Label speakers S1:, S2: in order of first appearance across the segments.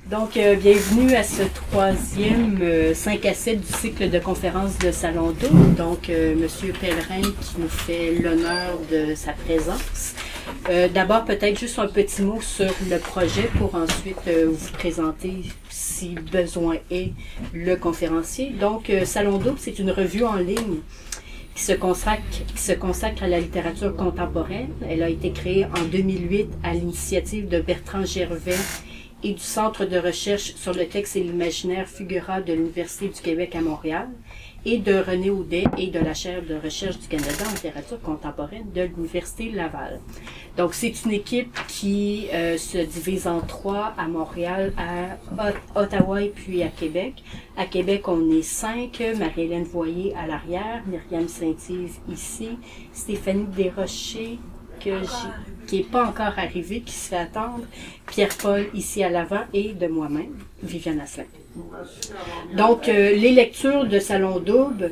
S1: Donc, bienvenue à ce troisième 5 à 7 du cycle de conférences de Salon d'eau. Donc, Monsieur Pellerin qui nous fait l'honneur de sa présence. D'abord, peut-être juste un petit mot sur le projet pour ensuite vous présenter, si besoin est, le conférencier. Donc, Salon d'eau, c'est une revue en ligne qui se consacre à la littérature contemporaine. Elle a été créée en 2008 à l'initiative de Bertrand Gervais et du Centre de recherche sur le texte et l'imaginaire Figura de l'Université du Québec à Montréal et de René Audet et de la chaire de recherche du Canada en littérature contemporaine de l'Université Laval. Donc, c'est une équipe qui se divise en 3 à Montréal, à Ottawa et puis à Québec. À Québec, on est 5. Marie-Hélène Voyer à l'arrière, Myriam Saint-Yves ici, Stéphanie Desrochers, qui n'est pas encore arrivé, qui se fait attendre, Pierre-Paul ici à l'avant et de moi-même, Viviane Asselin. Donc, les lectures de Salon d'Aube,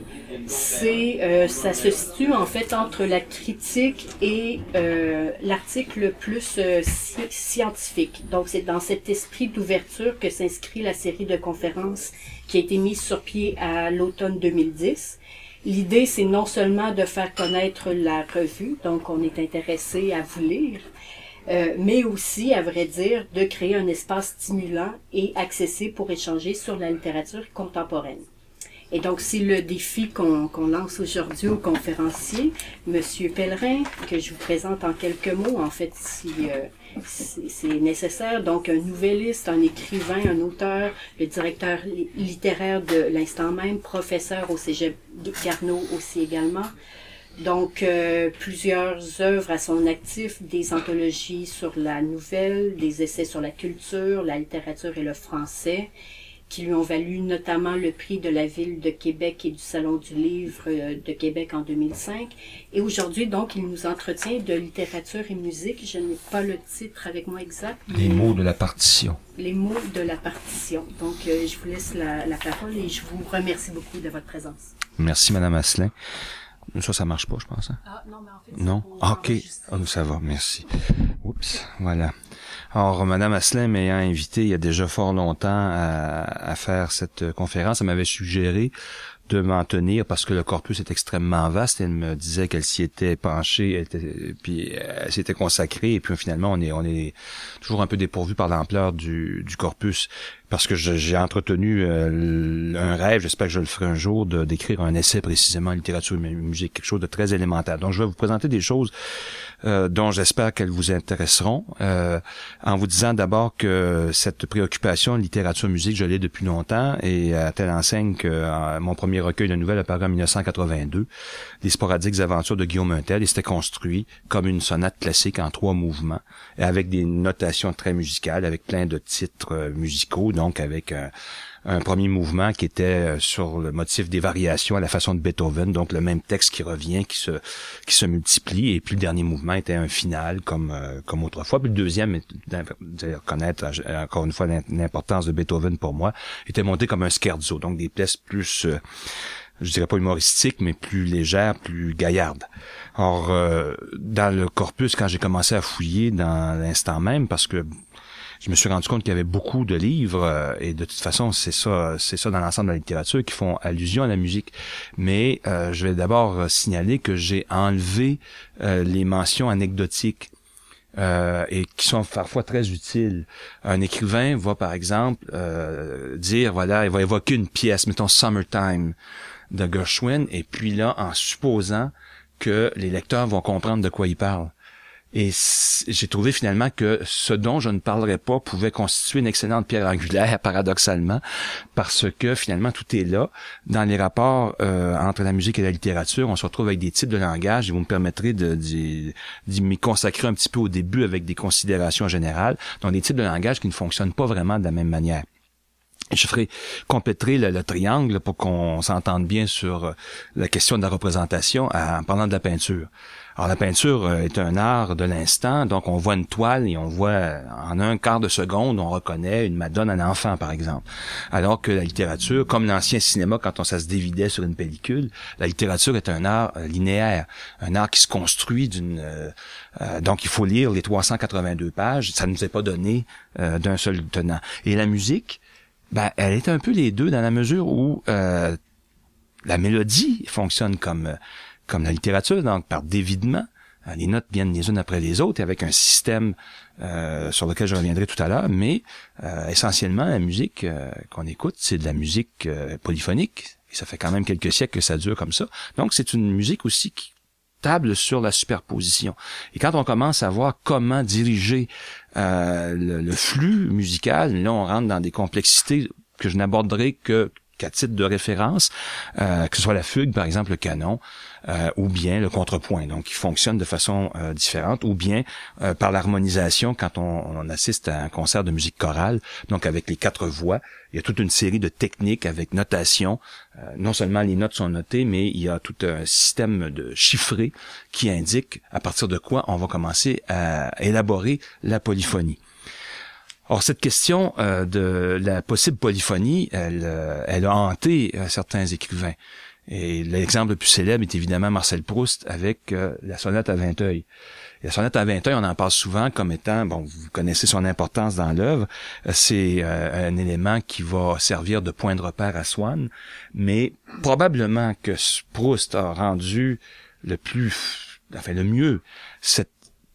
S1: ça se situe en fait entre la critique et l'article plus scientifique. Donc, c'est dans cet esprit d'ouverture que s'inscrit la série de conférences qui a été mise sur pied à l'automne 2010. L'idée, c'est non seulement de faire connaître la revue, donc on est intéressé à vous lire, mais aussi, à vrai dire, de créer un espace stimulant et accessible pour échanger sur la littérature contemporaine. Et donc, c'est le défi qu'on lance aujourd'hui aux conférenciers. Monsieur Pellerin, que je vous présente en quelques mots, en fait, si c'est nécessaire. Donc, un nouvelliste, un écrivain, un auteur, le directeur littéraire de l'instant même, professeur au Cégep Garneau aussi également. Donc, plusieurs œuvres à son actif, des anthologies sur la nouvelle, des essais sur la culture, la littérature et le français, qui lui ont valu notamment le prix de la Ville de Québec et du Salon du Livre de Québec en 2005. Et aujourd'hui, donc, il nous entretient de littérature et musique. Je n'ai pas le titre avec moi exact.
S2: Les mots de la partition.
S1: Les mots de la partition. Donc, je vous laisse la parole et je vous remercie beaucoup de votre présence.
S2: Merci, Madame Asselin. Ça marche pas, je pense. Hein?
S1: Ah, non, mais en fait,
S2: non? OK. Oh, ça va, merci. Oups, voilà. Alors, Madame Asselin m'ayant invité il y a déjà fort longtemps à faire cette conférence, elle m'avait suggéré de m'en tenir parce que le corpus est extrêmement vaste. Elle me disait qu'elle s'y était penchée, puis elle s'était consacrée, et puis finalement on est toujours un peu dépourvu par l'ampleur du corpus. Parce que j'ai entretenu un rêve, j'espère que je le ferai un jour, d'écrire un essai précisément en littérature et musique, quelque chose de très élémentaire. Donc je vais vous présenter des choses dont j'espère qu'elles vous intéresseront, en vous disant d'abord que cette préoccupation littérature-musique, je l'ai depuis longtemps, et à telle enseigne que mon premier recueil de nouvelles apparu en 1982, Les sporadiques aventures de Guillaume Untel, et c'était construit comme une sonate classique en 3 mouvements, et avec des notations très musicales, avec plein de titres musicaux, donc avec un premier mouvement qui était sur le motif des variations à la façon de Beethoven, donc le même texte qui revient, qui se multiplie, et puis le dernier mouvement était un final comme autrefois. Puis le deuxième, reconnaître encore une fois l'importance de Beethoven pour moi, était monté comme un scherzo, donc des pièces plus je dirais pas humoristiques, mais plus légères, plus gaillardes. Or, dans le corpus, quand j'ai commencé à fouiller dans l'instant même, parce que je me suis rendu compte qu'il y avait beaucoup de livres, et de toute façon, c'est ça dans l'ensemble de la littérature, qui font allusion à la musique. Mais je vais d'abord signaler que j'ai enlevé les mentions anecdotiques, et qui sont parfois très utiles. Un écrivain va, par exemple, dire, voilà, il va évoquer une pièce, mettons Summertime de Gershwin, et puis là, en supposant que les lecteurs vont comprendre de quoi il parle. Et j'ai trouvé finalement que ce dont je ne parlerais pas pouvait constituer une excellente pierre angulaire, paradoxalement, parce que finalement tout est là. Dans les rapports entre la musique et la littérature, on se retrouve avec des types de langage, et vous me permettrez d'y m'y consacrer un petit peu au début avec des considérations générales, donc des types de langage qui ne fonctionnent pas vraiment de la même manière. Je compléterai le triangle pour qu'on s'entende bien sur la question de la représentation en parlant de la peinture. Alors la peinture est un art de l'instant, donc on voit une toile et on voit en un quart de seconde, on reconnaît une Madone, un enfant par exemple. Alors que la littérature, comme l'ancien cinéma quand ça se dévidait sur une pellicule, la littérature est un art linéaire, un art qui se construit donc il faut lire les 382 pages, ça ne nous est pas donné d'un seul tenant. Et la musique, elle est un peu les deux dans la mesure où la mélodie fonctionne comme la littérature, donc par dévidement. Les notes viennent les unes après les autres, et avec un système sur lequel je reviendrai tout à l'heure, mais essentiellement, la musique qu'on écoute, c'est de la musique polyphonique, et ça fait quand même quelques siècles que ça dure comme ça. Donc, c'est une musique aussi qui table sur la superposition. Et quand on commence à voir comment diriger le flux musical, là, on rentre dans des complexités que je n'aborderai qu'à titre de référence, que ce soit la fugue, par exemple, le canon, ou bien le contrepoint, donc qui fonctionne de façon différente, ou bien par l'harmonisation quand on assiste à un concert de musique chorale, donc avec les 4 voix. Il y a toute une série de techniques avec notation. Non seulement les notes sont notées, mais il y a tout un système de chiffré qui indique à partir de quoi on va commencer à élaborer la polyphonie. Or, cette question de la possible polyphonie, elle a hanté certains écrivains. Et l'exemple le plus célèbre est évidemment Marcel Proust avec la sonate à 20 œils. Et la sonate à 20 œils, on en parle souvent comme étant, vous connaissez son importance dans l'œuvre, c'est un élément qui va servir de point de repère à Swann, mais probablement que Proust a rendu le mieux cet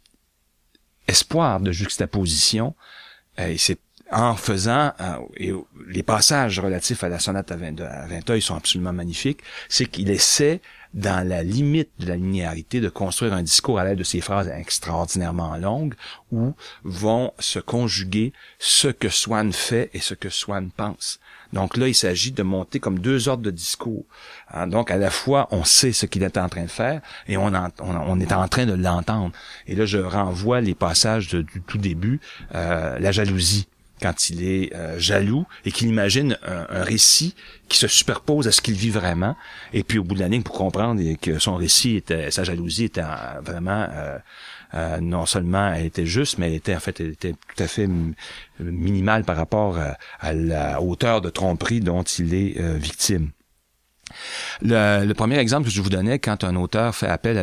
S2: espoir de juxtaposition. Et c'est en faisant, et les passages relatifs à la sonate à 20 œils sont absolument magnifiques, c'est qu'il essaie, dans la limite de la linéarité, de construire un discours à l'aide de ces phrases extraordinairement longues où vont se conjuguer ce que Swann fait et ce que Swann pense. Donc là, il s'agit de monter comme 2 ordres de discours. Donc à la fois, on sait ce qu'il est en train de faire et on est en train de l'entendre. Et là, je renvoie les passages du tout début, la jalousie, quand il est jaloux et qu'il imagine un récit qui se superpose à ce qu'il vit vraiment. Et puis au bout de la ligne, pour comprendre que son récit sa jalousie était vraiment non seulement elle était juste, mais elle était tout à fait minimale par rapport à la hauteur de tromperie dont il est victime. Le premier exemple que je vous donnais, quand un auteur fait appel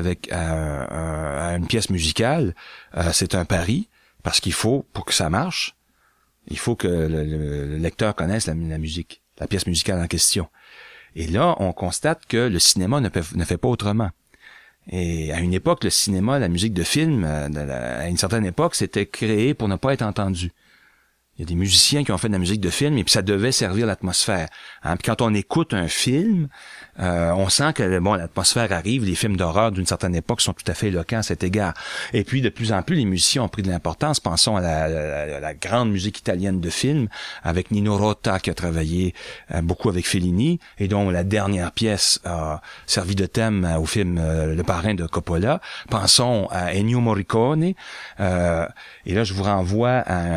S2: à une pièce musicale, c'est un pari, parce qu'il faut, pour que ça marche, il faut que le lecteur connaisse la musique, la pièce musicale en question. Et là, on constate que le cinéma ne fait pas autrement. Et à une époque, le cinéma, la musique de film, à une certaine époque, c'était créé pour ne pas être entendu. Il y a des musiciens qui ont fait de la musique de film et puis ça devait servir l'atmosphère. Puis quand on écoute un film, on sent que l'atmosphère arrive. Les films d'horreur d'une certaine époque sont tout à fait éloquents à cet égard. Et puis de plus en plus, les musiciens ont pris de l'importance. Pensons à la grande musique italienne de film avec Nino Rota qui a travaillé beaucoup avec Fellini et dont la dernière pièce a servi de thème au film Le Parrain de Coppola. Pensons à Ennio Morricone. Et là, je vous renvoie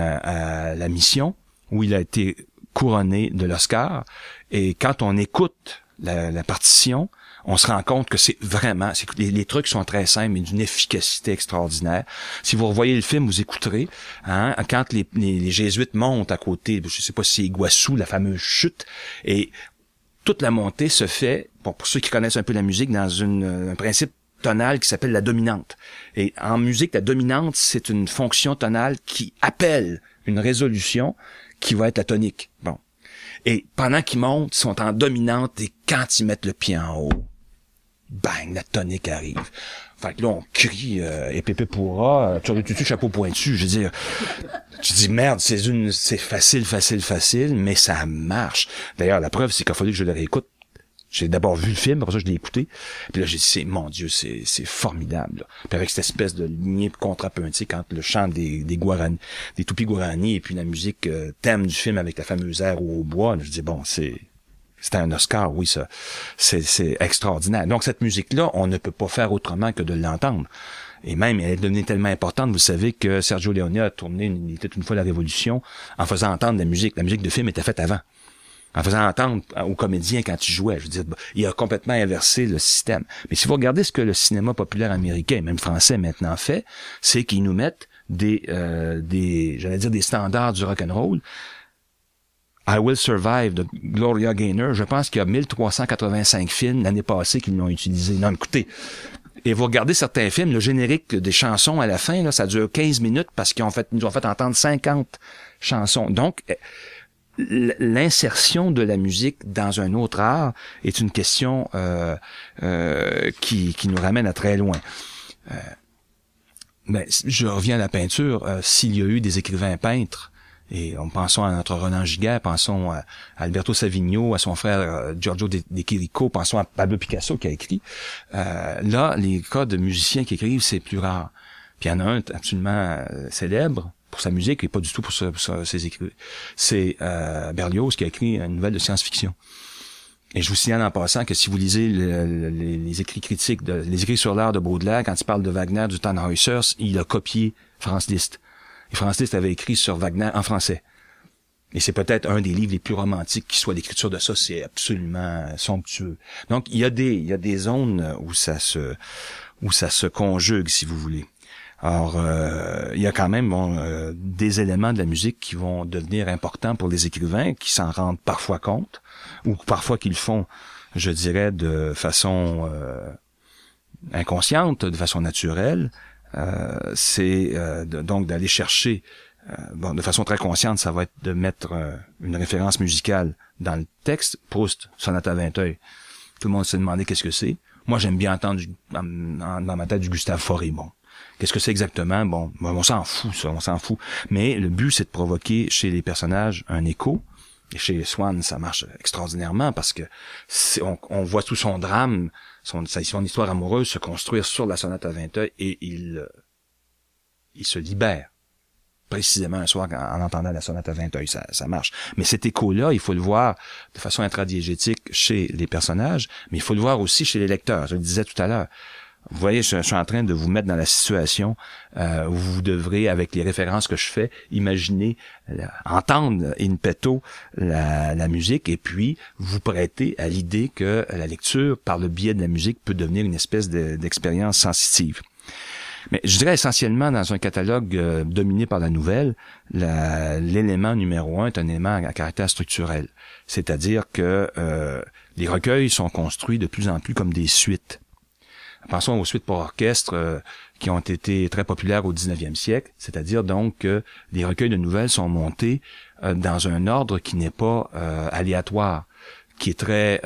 S2: à La Mission, où il a été couronné de l'Oscar. Et quand on écoute la partition, on se rend compte que les trucs sont très simples, mais d'une efficacité extraordinaire. Si vous revoyez le film, vous écouterez, quand les jésuites montent à côté, je sais pas si c'est Iguassou, la fameuse chute, et toute la montée se fait, pour ceux qui connaissent un peu la musique, dans un principe tonale qui s'appelle la dominante. Et en musique, la dominante, c'est une fonction tonale qui appelle une résolution qui va être la tonique. Bon. Et pendant qu'ils montent, ils sont en dominante et quand ils mettent le pied en haut, bang, la tonique arrive. Fait que là, on crie, et pépé pourra, tu chapeau pointu. Je veux dire, tu dis merde, c'est facile, mais ça marche. D'ailleurs, la preuve, c'est qu'il a fallu que je le réécoute. J'ai d'abord vu le film, après ça je l'ai écouté, puis là j'ai dit mon Dieu, c'est formidable. Là. Puis avec cette espèce de lignée contrapuntique entre le chant des Guarani, des Tupi Guarani et puis la musique thème du film avec la fameuse air au bois, là, je dis c'était un Oscar, oui, ça. C'est extraordinaire. Donc cette musique-là, on ne peut pas faire autrement que de l'entendre. Et même, elle est devenue tellement importante, vous savez que Sergio Leone a tourné Il était une fois la Révolution en faisant entendre la musique. La musique de film était faite avant. en faisant entendre aux comédiens quand il jouait. Je veux dire, il a complètement inversé le système. Mais si vous regardez ce que le cinéma populaire américain, même français maintenant fait, c'est qu'ils nous mettent j'allais dire des standards du rock'n'roll. I Will Survive de Gloria Gaynor, je pense qu'il y a 1385 films l'année passée qui l'ont utilisé. Non, écoutez, et vous regardez certains films, le générique des chansons à la fin, là, ça dure 15 minutes parce qu'ils nous ont fait entendre 50 chansons. Donc, l'insertion de la musique dans un autre art est une question qui nous ramène à très loin. Mais je reviens à la peinture. S'il y a eu des écrivains peintres, et pensons à notre Roland Giguère, pensons à Alberto Savigno, à son frère Giorgio De Chirico, pensons à Pablo Picasso qui a écrit. Là, les cas de musiciens qui écrivent, c'est plus rare. Puis il y en a un absolument célèbre pour sa musique et pas du tout pour ses écrits. C'est Berlioz qui a écrit une nouvelle de science-fiction. Et je vous signale en passant que si vous lisez les écrits critiques, les écrits sur l'art de Baudelaire, quand il parle de Wagner, du Tannhäuser, il a copié Franz Liszt. Et Franz Liszt avait écrit sur Wagner en français. Et c'est peut-être un des livres les plus romantiques qui soit l'écriture de ça, c'est absolument somptueux. Donc il y a des zones où ça se conjugue, si vous voulez. Alors, il y a quand même des éléments de la musique qui vont devenir importants pour les écrivains, qui s'en rendent parfois compte, ou parfois qu'ils le font, je dirais, de façon inconsciente, de façon naturelle. Donc d'aller chercher, de façon très consciente, ça va être de mettre une référence musicale dans le texte. Proust, Sonate à 20 œils. Tout le monde s'est demandé qu'est-ce que c'est. Moi, j'aime bien entendre dans ma tête du Gustave Fauré. Bon, qu'est-ce que c'est exactement? Bon, on s'en fout, ça, on s'en fout. Mais le but, c'est de provoquer chez les personnages un écho. Et chez Swann, ça marche extraordinairement parce que on voit tout son drame, son histoire amoureuse se construire sur la sonate à 20 œils et il se libère. Précisément un soir en entendant la sonate à 20 œils, ça marche. Mais cet écho-là, il faut le voir de façon intradiégétique chez les personnages, mais il faut le voir aussi chez les lecteurs. Je le disais tout à l'heure. Vous voyez, je suis en train de vous mettre dans la situation où vous devrez, avec les références que je fais, imaginer, entendre in petto la musique et puis vous prêter à l'idée que la lecture, par le biais de la musique, peut devenir une espèce d'expérience sensitive. Mais je dirais essentiellement, dans un catalogue dominé par la nouvelle, l'élément numéro 1 est un élément à caractère structurel. C'est-à-dire que les recueils sont construits de plus en plus comme des suites. Pensons aux suites pour orchestre qui ont été très populaires au 19e siècle, c'est-à-dire donc que les recueils de nouvelles sont montés dans un ordre qui n'est pas aléatoire, qui est très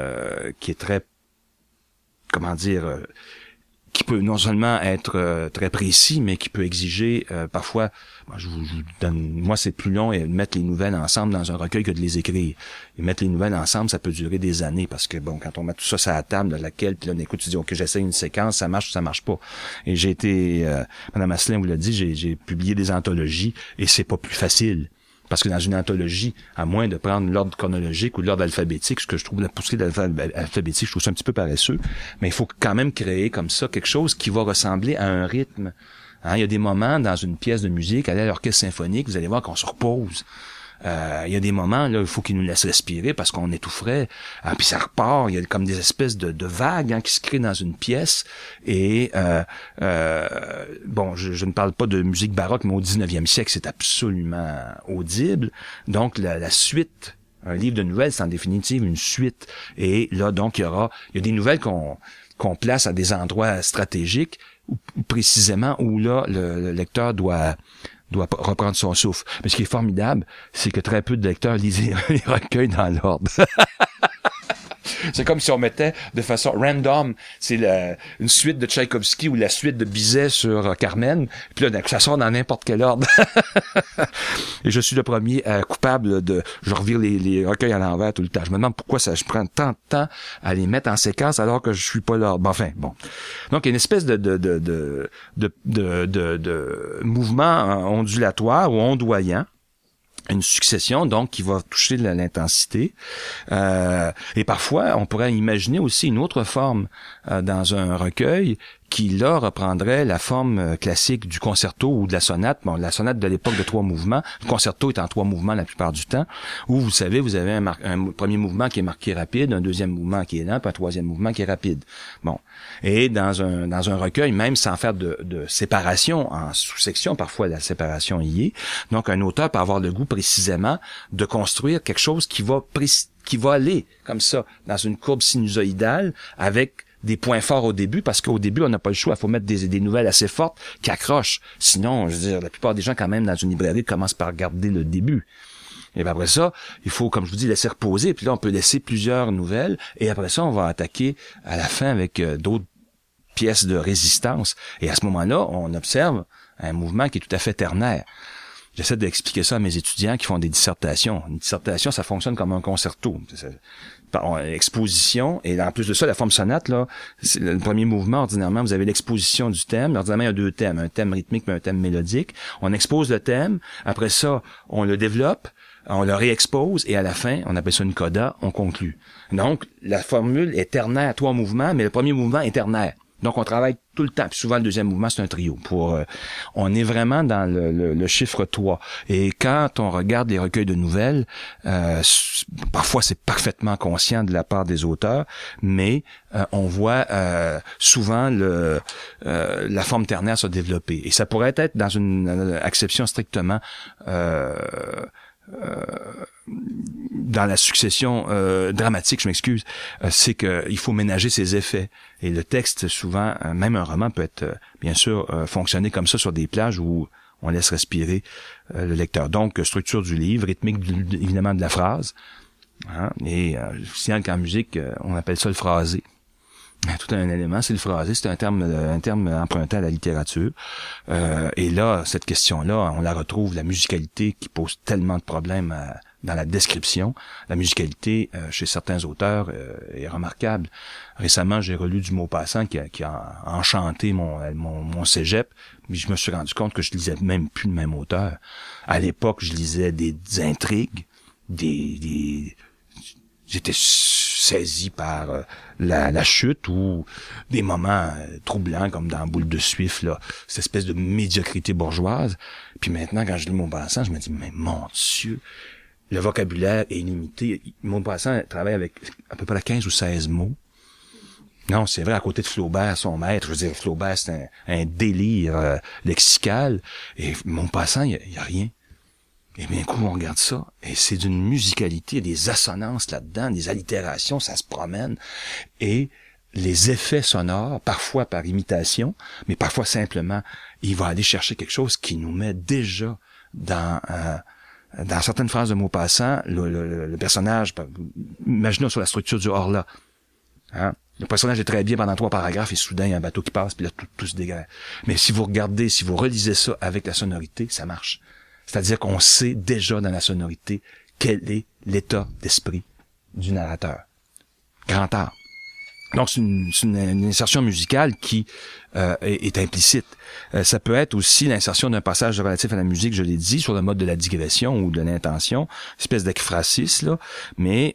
S2: comment dire, qui peut non seulement être très précis, mais qui peut exiger parfois, moi c'est plus long et mettre les nouvelles ensemble dans un recueil que de les écrire. Et mettre les nouvelles ensemble, ça peut durer des années parce que bon, quand on met tout ça sur la table de laquelle, puis là, on écoute, tu dis ok, j'essaie une séquence, ça marche ou ça marche pas. Et j'ai été, Madame Asselin vous l'a dit, j'ai publié des anthologies et c'est pas plus facile. Parce que dans une anthologie, à moins de prendre l'ordre chronologique ou l'ordre alphabétique, ce que je trouve, pour ce qui est de l'alphabétique, je trouve ça un petit peu paresseux, mais il faut quand même créer comme ça quelque chose qui va ressembler à un rythme. Hein, il y a des moments dans une pièce de musique, allez à l'orchestre symphonique, vous allez voir qu'on se repose. Il y a des moments, là, il faut qu'ils nous laissent respirer parce qu'on est tout frais. Puis ça repart, il y a comme des espèces de vagues qui se créent dans une pièce. Et bon, je ne parle pas de musique baroque, mais au 19e siècle, c'est absolument audible. Donc la suite, un livre de nouvelles, c'est en définitive une suite. Et là, donc, il y a des nouvelles qu'on place à des endroits stratégiques, précisément où là, le lecteur doit reprendre son souffle. Mais ce qui est formidable, c'est que très peu de lecteurs lisent les recueils dans l'ordre. C'est comme si on mettait de façon random, c'est une suite de Tchaïkovski ou la suite de Bizet sur Carmen, puis là, ça sort dans n'importe quel ordre. Et je suis le premier coupable je revire les recueils à l'envers tout le temps. Je me demande pourquoi je prends tant de temps à les mettre en séquence alors que je suis pas là. Enfin, bon. Donc, il y a une espèce de mouvement ondulatoire ou ondoyant. Une succession, donc, qui va toucher l'intensité. Et parfois, on pourrait imaginer aussi une autre forme dans un recueil qui là reprendrait la forme classique du concerto ou de la sonate. Bon, la sonate de l'époque de 3 mouvements, le concerto est en 3 mouvements la plupart du temps, où vous savez, vous avez un premier mouvement qui est marqué rapide, un deuxième mouvement qui est lent, puis un troisième mouvement qui est rapide. Bon, et dans un recueil, même sans faire de séparation en sous-section, parfois la séparation y est. Donc un auteur peut avoir le goût précisément de construire quelque chose qui va aller comme ça dans une courbe sinusoïdale avec des points forts au début, parce qu'au début, on n'a pas le choix. Il faut mettre des nouvelles assez fortes qui accrochent. Sinon, je veux dire, la plupart des gens, quand même, dans une librairie, commencent par regarder le début. Et puis après ça, il faut, comme je vous dis, laisser reposer. Puis là, on peut laisser plusieurs nouvelles. Et après ça, on va attaquer à la fin avec d'autres pièces de résistance. Et à ce moment-là, on observe un mouvement qui est tout à fait ternaire. J'essaie d'expliquer ça à mes étudiants qui font des dissertations. Une dissertation, ça fonctionne comme un concerto. Exposition, et en plus de ça, la forme sonate, là, c'est le premier mouvement, ordinairement, vous avez l'exposition du thème. Ordinairement, il y a 2 thèmes, un thème rythmique et un thème mélodique. On expose le thème, après ça, on le développe, on le réexpose, et à la fin, on appelle ça une coda, on conclut. Donc, la formule est ternaire, 3 mouvements, mais le premier mouvement est ternaire. Donc, on travaille tout le temps. Puis souvent, le deuxième mouvement, c'est un trio. On est vraiment dans le chiffre 3. Et quand on regarde les recueils de nouvelles, parfois, c'est parfaitement conscient de la part des auteurs, mais on voit souvent la forme ternaire se développer. Et ça pourrait être dans une acception strictement dans la succession dramatique, je m'excuse, c'est que il faut ménager ses effets. Et le texte, souvent, même un roman peut être, bien sûr, fonctionner comme ça sur des plages où on laisse respirer le lecteur. Donc, structure du livre, rythmique évidemment de la phrase. Hein, et je signale qu'en musique, on appelle ça le phrasé. Tout un élément, c'est le phrasé, c'est un terme emprunté à la littérature. Et là, cette question-là, on la retrouve, la musicalité qui pose tellement de problèmes dans la description. La musicalité, chez certains auteurs, est remarquable. Récemment, j'ai relu du Maupassant qui a enchanté mon cégep, mais je me suis rendu compte que je lisais même plus le même auteur. À l'époque, je lisais des intrigues, j'étais saisi par la chute ou des moments troublants comme dans Boule de Suif, là, cette espèce de médiocrité bourgeoise. Puis maintenant, quand je lis Maupassant, je me dis, mais mon Dieu, le vocabulaire est illimité. Maupassant travaille avec à peu près 15 ou 16 mots. Non, c'est vrai, à côté de Flaubert, son maître, je veux dire, Flaubert, c'est un délire lexical. Et Maupassant, il y a rien. Et bien, coup, on regarde ça, et c'est d'une musicalité, il y a des assonances là-dedans, des allitérations, ça se promène, et les effets sonores, parfois par imitation, mais parfois simplement, il va aller chercher quelque chose qui nous met déjà dans certaines phrases de Maupassant, le personnage, imaginons sur la structure du Horla, hein? Le personnage est très bien pendant 3 paragraphes, et soudain, il y a un bateau qui passe, puis là, tout se dégrade. Mais si vous regardez, si vous relisez ça avec la sonorité, ça marche. C'est-à-dire qu'on sait déjà dans la sonorité quel est l'état d'esprit du narrateur. Grand art. Donc, c'est une insertion musicale qui est implicite. Ça peut être aussi l'insertion d'un passage relatif à la musique, je l'ai dit, sur le mode de la digression ou de l'intention, espèce d'ekphrasis, là, mais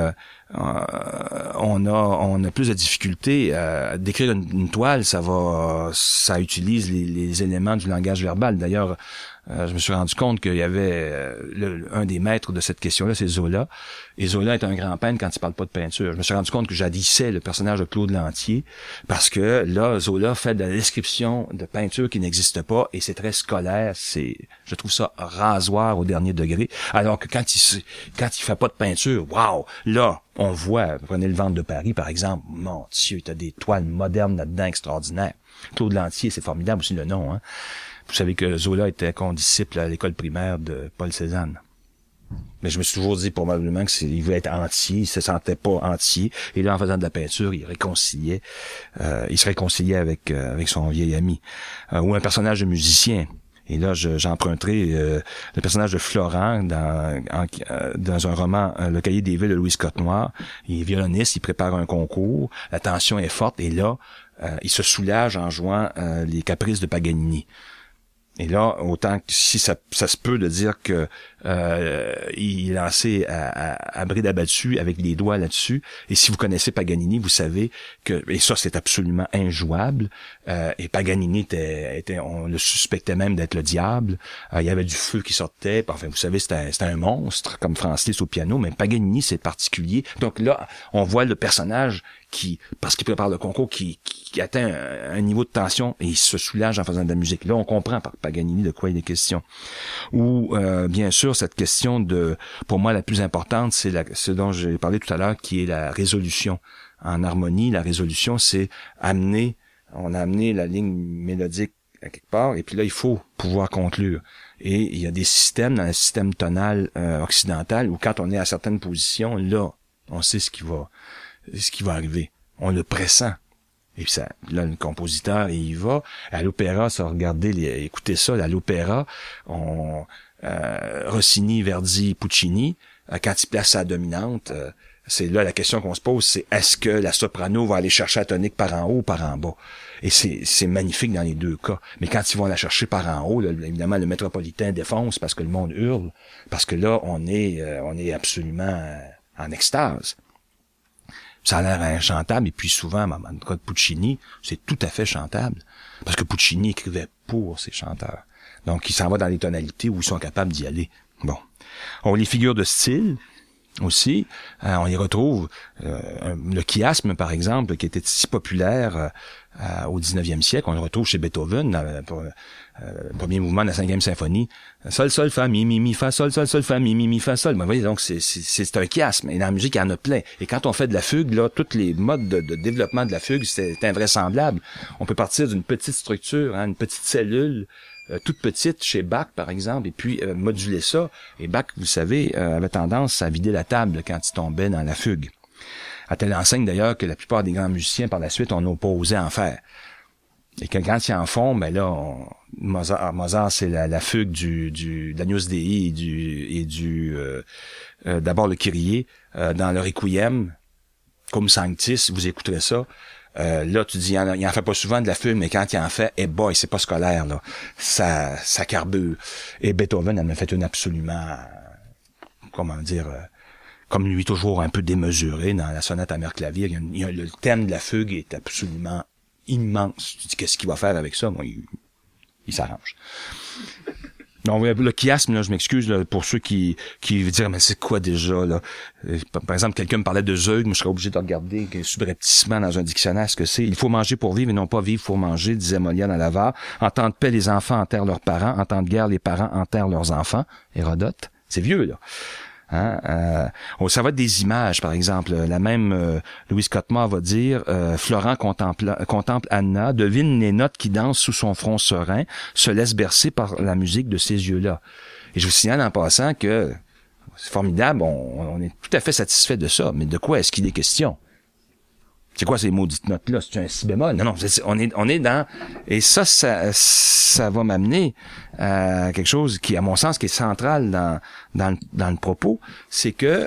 S2: on a plus de difficultés à décrire une toile, ça utilise les éléments du langage verbal. D'ailleurs, je me suis rendu compte qu'il y avait un des maîtres de cette question-là, c'est Zola. Et Zola est un grand peintre quand il parle pas de peinture. Je me suis rendu compte que j'haïssais le personnage de Claude Lantier parce que là, Zola fait de la description de peinture qui n'existe pas et c'est très scolaire. Je trouve ça rasoir au dernier degré. Alors que quand il fait pas de peinture, waouh, là, on voit, prenez le Ventre de Paris, par exemple, mon Dieu, t'as des toiles modernes là-dedans extraordinaires. Claude Lantier, c'est formidable aussi le nom, hein. Vous savez que Zola était condisciple à l'école primaire de Paul Cézanne. Mais je me suis toujours dit probablement qu'il voulait être entier, il se sentait pas entier. Et là, en faisant de la peinture, il se réconciliait avec son vieil ami. Ou un personnage de musicien. Et là, j'emprunterai le personnage de Florent dans un roman, Le Cahier des villes de Louis Scott Noir. Il est violoniste, il prépare un concours, la tension est forte, et là, il se soulage en jouant les caprices de Paganini. Et là, autant que si ça se peut de dire que il est lancé à bride abattue avec les doigts là-dessus. Et si vous connaissez Paganini, vous savez que, et ça c'est absolument injouable, et Paganini on le suspectait même d'être le diable. Il y avait du feu qui sortait, enfin vous savez c'était un monstre comme Franz Liszt au piano, mais Paganini c'est particulier. Donc là on voit le personnage parce qu'il prépare le concours, qui atteint un niveau de tension et il se soulage en faisant de la musique. Là, on comprend par Paganini de quoi il est question. Ou, bien sûr, cette question pour moi, la plus importante, c'est ce dont j'ai parlé tout à l'heure, qui est la résolution. En harmonie, la résolution, c'est on a amené la ligne mélodique à quelque part, et puis là, il faut pouvoir conclure. Et il y a des systèmes dans le système tonal occidental où quand on est à certaines positions, là, on sait ce qui va arriver. On le pressent. Et puis ça, là, le compositeur, il y va. À l'opéra, écoutez ça, à l'opéra, Rossini, Verdi, Puccini, quand il place sa dominante, c'est là la question qu'on se pose, c'est est-ce que la soprano va aller chercher la tonique par en haut ou par en bas? Et c'est magnifique dans les deux cas. Mais quand ils vont la chercher par en haut, là, évidemment, le métropolitain défonce parce que le monde hurle, parce que là, on est absolument en extase. Ça a l'air inchantable, et puis souvent, dans le cas de Puccini, c'est tout à fait chantable, parce que Puccini écrivait pour ses chanteurs. Donc, il s'en va dans les tonalités où ils sont capables d'y aller. Bon. Les figures de style, aussi, on y retrouve le chiasme, par exemple, qui était si populaire au 19e siècle. On le retrouve chez Beethoven, pour le premier mouvement de la 5e symphonie. Sol, sol, fa, mi, mi, fa, sol, sol, sol, fa, mi, mi, fa, sol. Ben, vous voyez, donc c'est un chiasme. Et dans la musique, il y en a plein. Et quand on fait de la fugue, là, tous les modes de développement de la fugue, c'est invraisemblable. On peut partir d'une petite structure, une petite cellule, toute petite chez Bach, par exemple, et puis moduler ça. Et Bach, vous savez, avait tendance à vider la table quand il tombait dans la fugue. À telle enseigne, d'ailleurs, que la plupart des grands musiciens, par la suite, on pas osé en faire. Et que quand ils en font, ben là, Mozart, c'est la fugue de l'Agnus Dei et du d'abord le Kyrie, dans le Requiem, Cum Sanctis, vous écouterez ça. Là, tu dis, il en fait pas souvent de la fugue, mais quand il en fait, boy, c'est pas scolaire, là. Ça carbure. Et Beethoven, elle m'a fait une absolument, comment dire, comme lui toujours un peu démesuré dans la sonate à Merclavier. Le thème de la fugue est absolument immense. Tu dis, qu'est-ce qu'il va faire avec ça? Bon, il s'arrange. Donc, le chiasme, là, je m'excuse là, pour ceux qui disent mais c'est quoi déjà là? Par exemple, quelqu'un me parlait de zeugme, je serais obligé de regarder subrepticement dans un dictionnaire ce que c'est. Il faut manger pour vivre et non pas vivre pour manger, disait Molière dans l'Avare. En temps de paix, les enfants enterrent leurs parents. En temps de guerre, les parents enterrent leurs enfants. Hérodote. C'est vieux, là. Ça va être des images, par exemple. La même Louise Cottemar va dire Florent contemple Anna, devine les notes qui dansent sous son front serein, se laisse bercer par la musique de ces yeux-là. Et je vous signale en passant que c'est formidable, on est tout à fait satisfait de ça, mais de quoi est-ce qu'il est question? C'est quoi ces maudites notes-là? C'est un si bémol? Non, on est dans... Et ça va m'amener à quelque chose qui, à mon sens, qui est central dans le propos, c'est que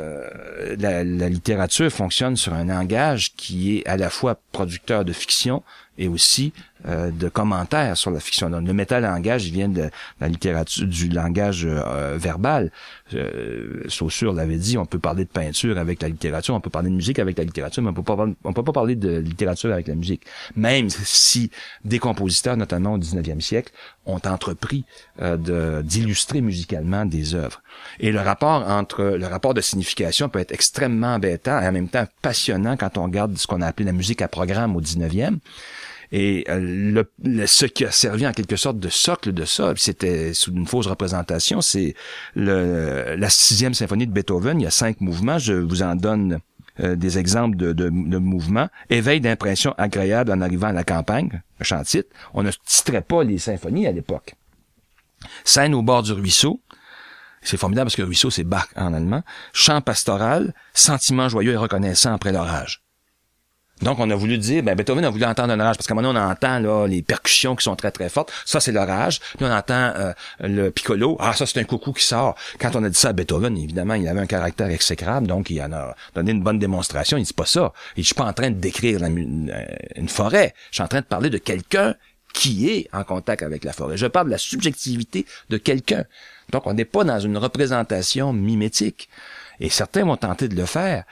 S2: la littérature fonctionne sur un langage qui est à la fois producteur de fiction et aussi de commentaires sur la fiction. Donc, le métalangage vient de la littérature, du langage verbal. Saussure l'avait dit, on peut parler de peinture avec la littérature, on peut parler de musique avec la littérature, mais on peut pas parler de littérature avec la musique. Même si des compositeurs, notamment au 19e siècle, ont entrepris d'illustrer musicalement des œuvres. Et le rapport de signification peut être extrêmement embêtant et en même temps passionnant quand on regarde ce qu'on a appelé la musique à programme au 19e. Et ce qui a servi en quelque sorte de socle de ça, c'était sous une fausse représentation, c'est la 6e symphonie de Beethoven. Il y a 5 mouvements. Je vous en donne des exemples de mouvements. Éveil d'impression agréable en arrivant à la campagne, le chant-titre. On ne titrait pas les symphonies à l'époque. Scène au bord du ruisseau. C'est formidable parce que le ruisseau, c'est Bach en allemand. Chant pastoral, sentiment joyeux et reconnaissant après l'orage. Donc, on a voulu dire, Beethoven a voulu entendre un orage, parce qu'à un moment donné, on entend là les percussions qui sont très, très fortes. Ça, c'est l'orage. Puis on entend le piccolo. Ah, ça, c'est un coucou qui sort. Quand on a dit ça à Beethoven, évidemment, il avait un caractère exécrable, donc il en a donné une bonne démonstration. Il dit pas ça. Je suis pas en train de décrire une forêt. Je suis en train de parler de quelqu'un qui est en contact avec la forêt. Je parle de la subjectivité de quelqu'un. Donc, on n'est pas dans une représentation mimétique. Et certains vont tenter de le faire.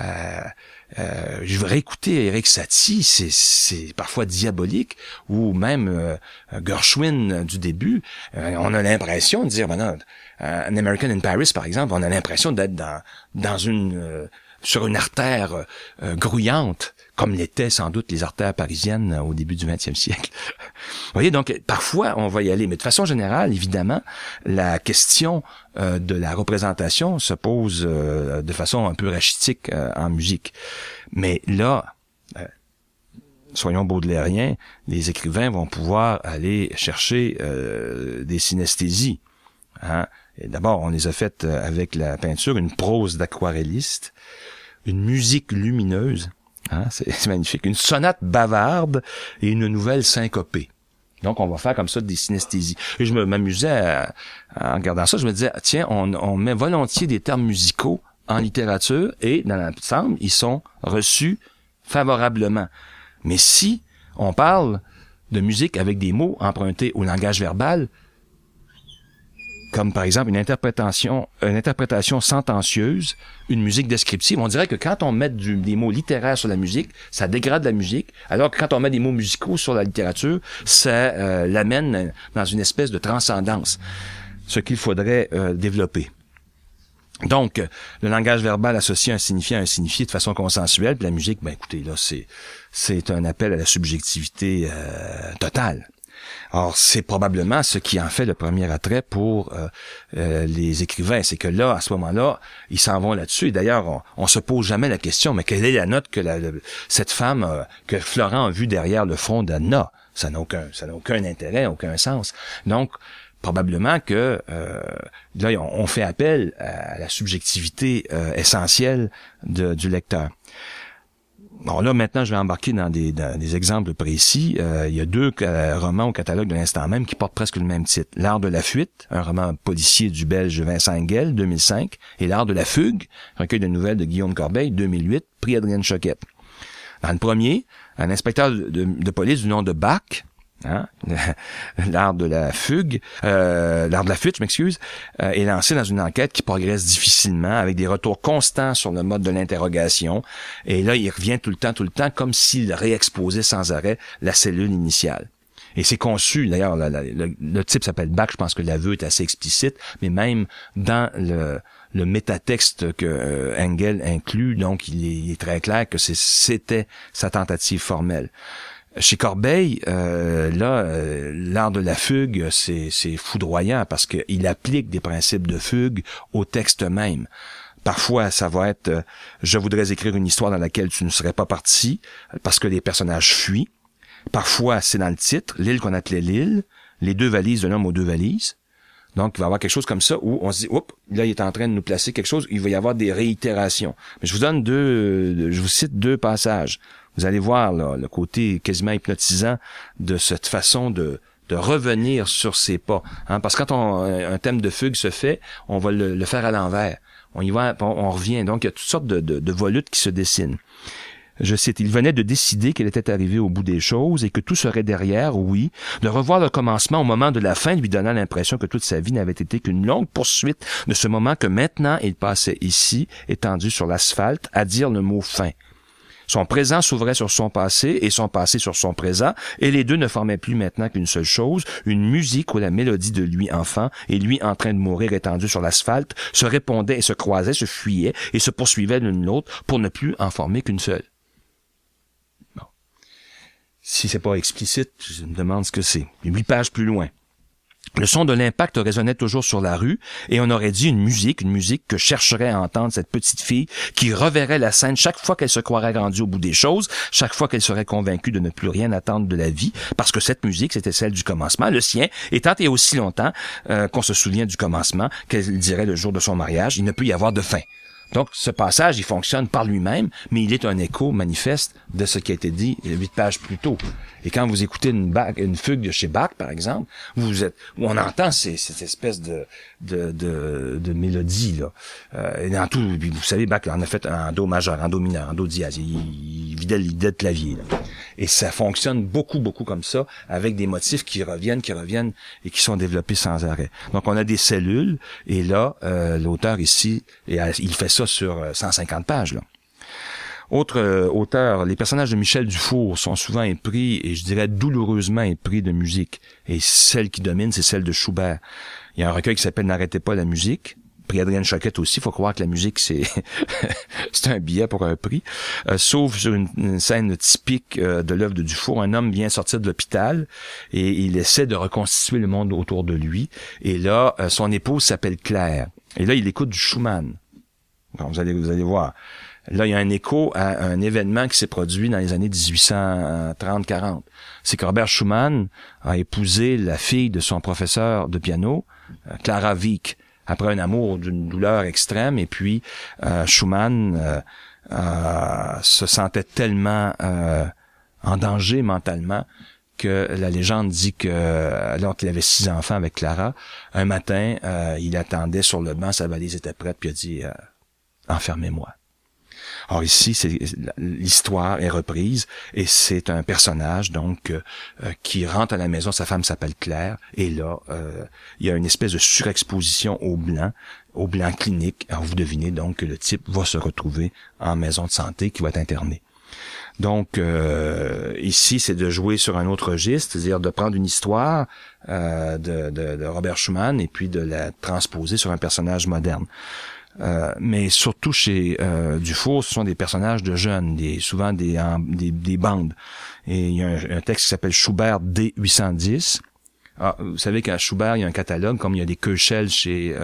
S2: Je voudrais écouter Erik Satie, c'est parfois diabolique, ou même Gershwin du début. On a l'impression de dire, non, An American in Paris, par exemple, on a l'impression d'être dans une sur une artère grouillante, comme l'étaient sans doute les artères parisiennes au début du 20e siècle. Vous voyez, donc parfois on va y aller, mais de façon générale, évidemment, la question de la représentation se pose de façon un peu rachitique en musique. Mais là, soyons baudelairiens, les écrivains vont pouvoir aller chercher des synesthésies. Hein? Et d'abord, on les a faites avec la peinture, une prose d'aquarelliste, une musique lumineuse, hein? C'est magnifique, une sonate bavarde et une nouvelle syncopée. Donc, on va faire comme ça des synesthésies. Et je m'amusais en regardant ça, je me disais, tiens, on met volontiers des termes musicaux en littérature et, dans l'ensemble, ils sont reçus favorablement. Mais si on parle de musique avec des mots empruntés au langage verbal, comme par exemple une interprétation sentencieuse, une musique descriptive. On dirait que quand on met des mots littéraires sur la musique, ça dégrade la musique, alors que quand on met des mots musicaux sur la littérature, ça l'amène dans une espèce de transcendance, ce qu'il faudrait développer. Donc, le langage verbal associé un signifié à un signifié de façon consensuelle, puis la musique, ben écoutez, là, c'est un appel à la subjectivité totale. Or, c'est probablement ce qui en fait le premier attrait pour les écrivains. C'est que là, à ce moment-là, ils s'en vont là-dessus. Et d'ailleurs, on se pose jamais la question, mais quelle est la note que cette femme que Florent a vue derrière le front d'Anna? Ça n'a aucun intérêt, aucun sens. Donc, probablement que là, on fait appel à la subjectivité essentielle du lecteur. Bon, là, maintenant, je vais embarquer dans des exemples précis. Il y a 2 romans au catalogue de l'instant même qui portent presque le même titre. L'art de la fuite, un roman policier du Belge Vincent Engel, 2005, et L'art de la fugue, recueil de nouvelles de Guillaume Corbeil, 2008, prix Adrienne Choquette. Dans le premier, un inspecteur de police du nom de Bach, hein, l'art de la fuite, je m'excuse, est lancé dans une enquête qui progresse difficilement, avec des retours constants sur le mode de l'interrogation. Et là, il revient tout le temps, comme s'il réexposait sans arrêt la cellule initiale. Et c'est conçu, d'ailleurs, le type s'appelle Bach, je pense que l'aveu est assez explicite, mais même dans le métatexte que Engel inclut, donc il est très clair que c'était sa tentative formelle. Chez Corbeil, l'art de la fugue, c'est foudroyant parce qu'il applique des principes de fugue au texte même. Parfois, ça va être je voudrais écrire une histoire dans laquelle tu ne serais pas parti parce que les personnages fuient. Parfois, c'est dans le titre, l'île qu'on appelait l'île, les 2 valises de l'homme aux 2 valises. Donc, il va y avoir quelque chose comme ça où on se dit, oups, là, il est en train de nous placer quelque chose, il va y avoir des réitérations. Mais je vous cite 2 passages. Vous allez voir là, le côté quasiment hypnotisant de cette façon de revenir sur ses pas. Hein? Parce que quand un thème de fugue se fait, on va le faire à l'envers. On y va, on revient. Donc, il y a toutes sortes de volutes qui se dessinent. Je cite, il venait de décider qu'elle était arrivée au bout des choses et que tout serait derrière, oui, de revoir le commencement au moment de la fin, lui donnant l'impression que toute sa vie n'avait été qu'une longue poursuite de ce moment que maintenant il passait ici, étendu sur l'asphalte, à dire le mot fin. Son présent s'ouvrait sur son passé et son passé sur son présent, et les 2 ne formaient plus maintenant qu'une seule chose, une musique où la mélodie de lui enfant et lui en train de mourir étendu sur l'asphalte se répondaient et se croisaient, se fuyaient et se poursuivaient l'une l'autre pour ne plus en former qu'une seule. Bon. Si c'est pas explicite, je me demande ce que c'est. 8 pages plus loin. Le son de l'impact résonnait toujours sur la rue, et on aurait dit une musique que chercherait à entendre cette petite fille qui reverrait la scène chaque fois qu'elle se croirait rendue au bout des choses, chaque fois qu'elle serait convaincue de ne plus rien attendre de la vie, parce que cette musique, c'était celle du commencement, le sien, étant et aussi longtemps qu'on se souvient du commencement, qu'elle dirait le jour de son mariage, il ne peut y avoir de fin. Donc, ce passage, il fonctionne par lui-même, mais il est un écho manifeste de ce qui a été dit 8 pages plus tôt. Et quand vous écoutez une fugue de chez Bach, par exemple, où on entend cette espèce de mélodie, là. Et dans tout, vous savez, Bach en a fait en do majeur, en do mineur, en do dièse. Il vidait le clavier, là. Et ça fonctionne beaucoup comme ça, avec des motifs qui reviennent et qui sont développés sans arrêt. Donc on a des cellules, et là, l'auteur ici, il fait ça sur 150 pages, là. Autre auteur, les personnages de Michel Dufour sont souvent épris, et je dirais douloureusement épris de musique. Et celle qui domine, c'est celle de Schubert. Il y a un recueil qui s'appelle N'arrêtez pas la musique. Prix Adrienne Choquette aussi, faut croire que la musique, c'est c'est un billet pour un prix. Sauf sur une scène typique de l'œuvre de Dufour, un homme vient sortir de l'hôpital et il essaie de reconstituer le monde autour de lui. Et là, son épouse s'appelle Claire. Et là, il écoute du Schumann. Donc, vous allez voir. Là, il y a un écho à un événement qui s'est produit dans les années 1830-40. C'est que Robert Schumann a épousé la fille de son professeur de piano, Clara Wieck, après un amour d'une douleur extrême. Et puis, Schumann se sentait tellement en danger mentalement que la légende dit que, alors qu'il avait 6 enfants avec Clara, un matin, il attendait sur le banc, sa valise était prête, puis il a dit « Enfermez-moi ». Or ici, l'histoire est reprise et c'est un personnage donc qui rentre à la maison. Sa femme s'appelle Claire et là, il y a une espèce de surexposition au blanc clinique. Alors vous devinez donc que le type va se retrouver en maison de santé, qui va être interné. Donc ici, c'est de jouer sur un autre registre, c'est-à-dire de prendre une histoire de Robert Schumann et puis de la transposer sur un personnage moderne. Mais surtout chez Dufour, ce sont des personnages de jeunes, souvent des bandes. Et il y a un texte qui s'appelle Schubert D810. Ah, vous savez qu'à Schubert, il y a un catalogue, comme il y a des Köchel chez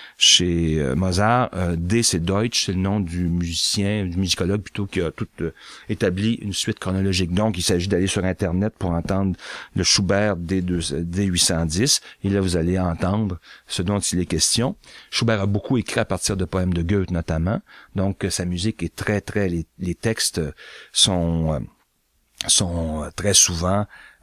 S2: Mozart. D, c'est Deutsch, c'est le nom du musicologue plutôt, qui a tout établi une suite chronologique. Donc, il s'agit d'aller sur Internet pour entendre le Schubert D810. Et là, vous allez entendre ce dont il est question. Schubert a beaucoup écrit à partir de poèmes de Goethe, notamment. Donc, sa musique est très, les textes sont très souvent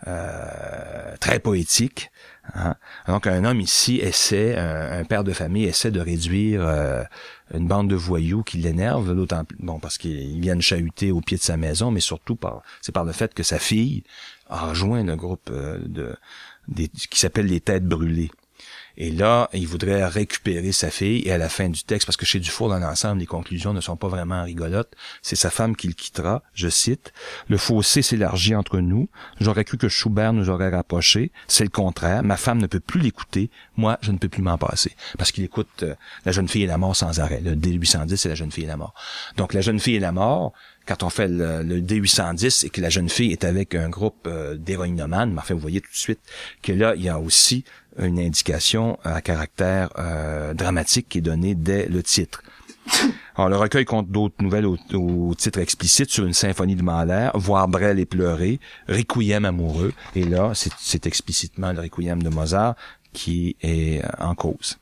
S2: très poétique, hein. Donc un homme ici un père de famille essaie de réduire une bande de voyous qui l'énerve, parce qu'ils viennent chahuter au pied de sa maison, mais surtout c'est par le fait que sa fille a rejoint le groupe qui s'appelle les Têtes Brûlées. Et là, il voudrait récupérer sa fille, et à la fin du texte, parce que chez Dufour, dans l'ensemble, les conclusions ne sont pas vraiment rigolotes, c'est sa femme qui le quittera, je cite, « Le fossé s'élargit entre nous, j'aurais cru que Schubert nous aurait rapprochés, c'est le contraire, ma femme ne peut plus l'écouter, moi, je ne peux plus m'en passer. » Parce qu'il écoute La jeune fille et la mort sans arrêt. Le D810, c'est La jeune fille et la mort. Donc, La jeune fille et la mort, quand on fait le D810 et que la jeune fille est avec un groupe d'héroïnomanes, mais enfin, vous voyez tout de suite que là, il y a aussi une indication à caractère dramatique qui est donnée dès le titre. Alors, le recueil compte d'autres nouvelles au titre explicite sur une symphonie de Mahler, Voir Brel et pleurer, Requiem amoureux, et là, c'est explicitement le Requiem de Mozart qui est en cause.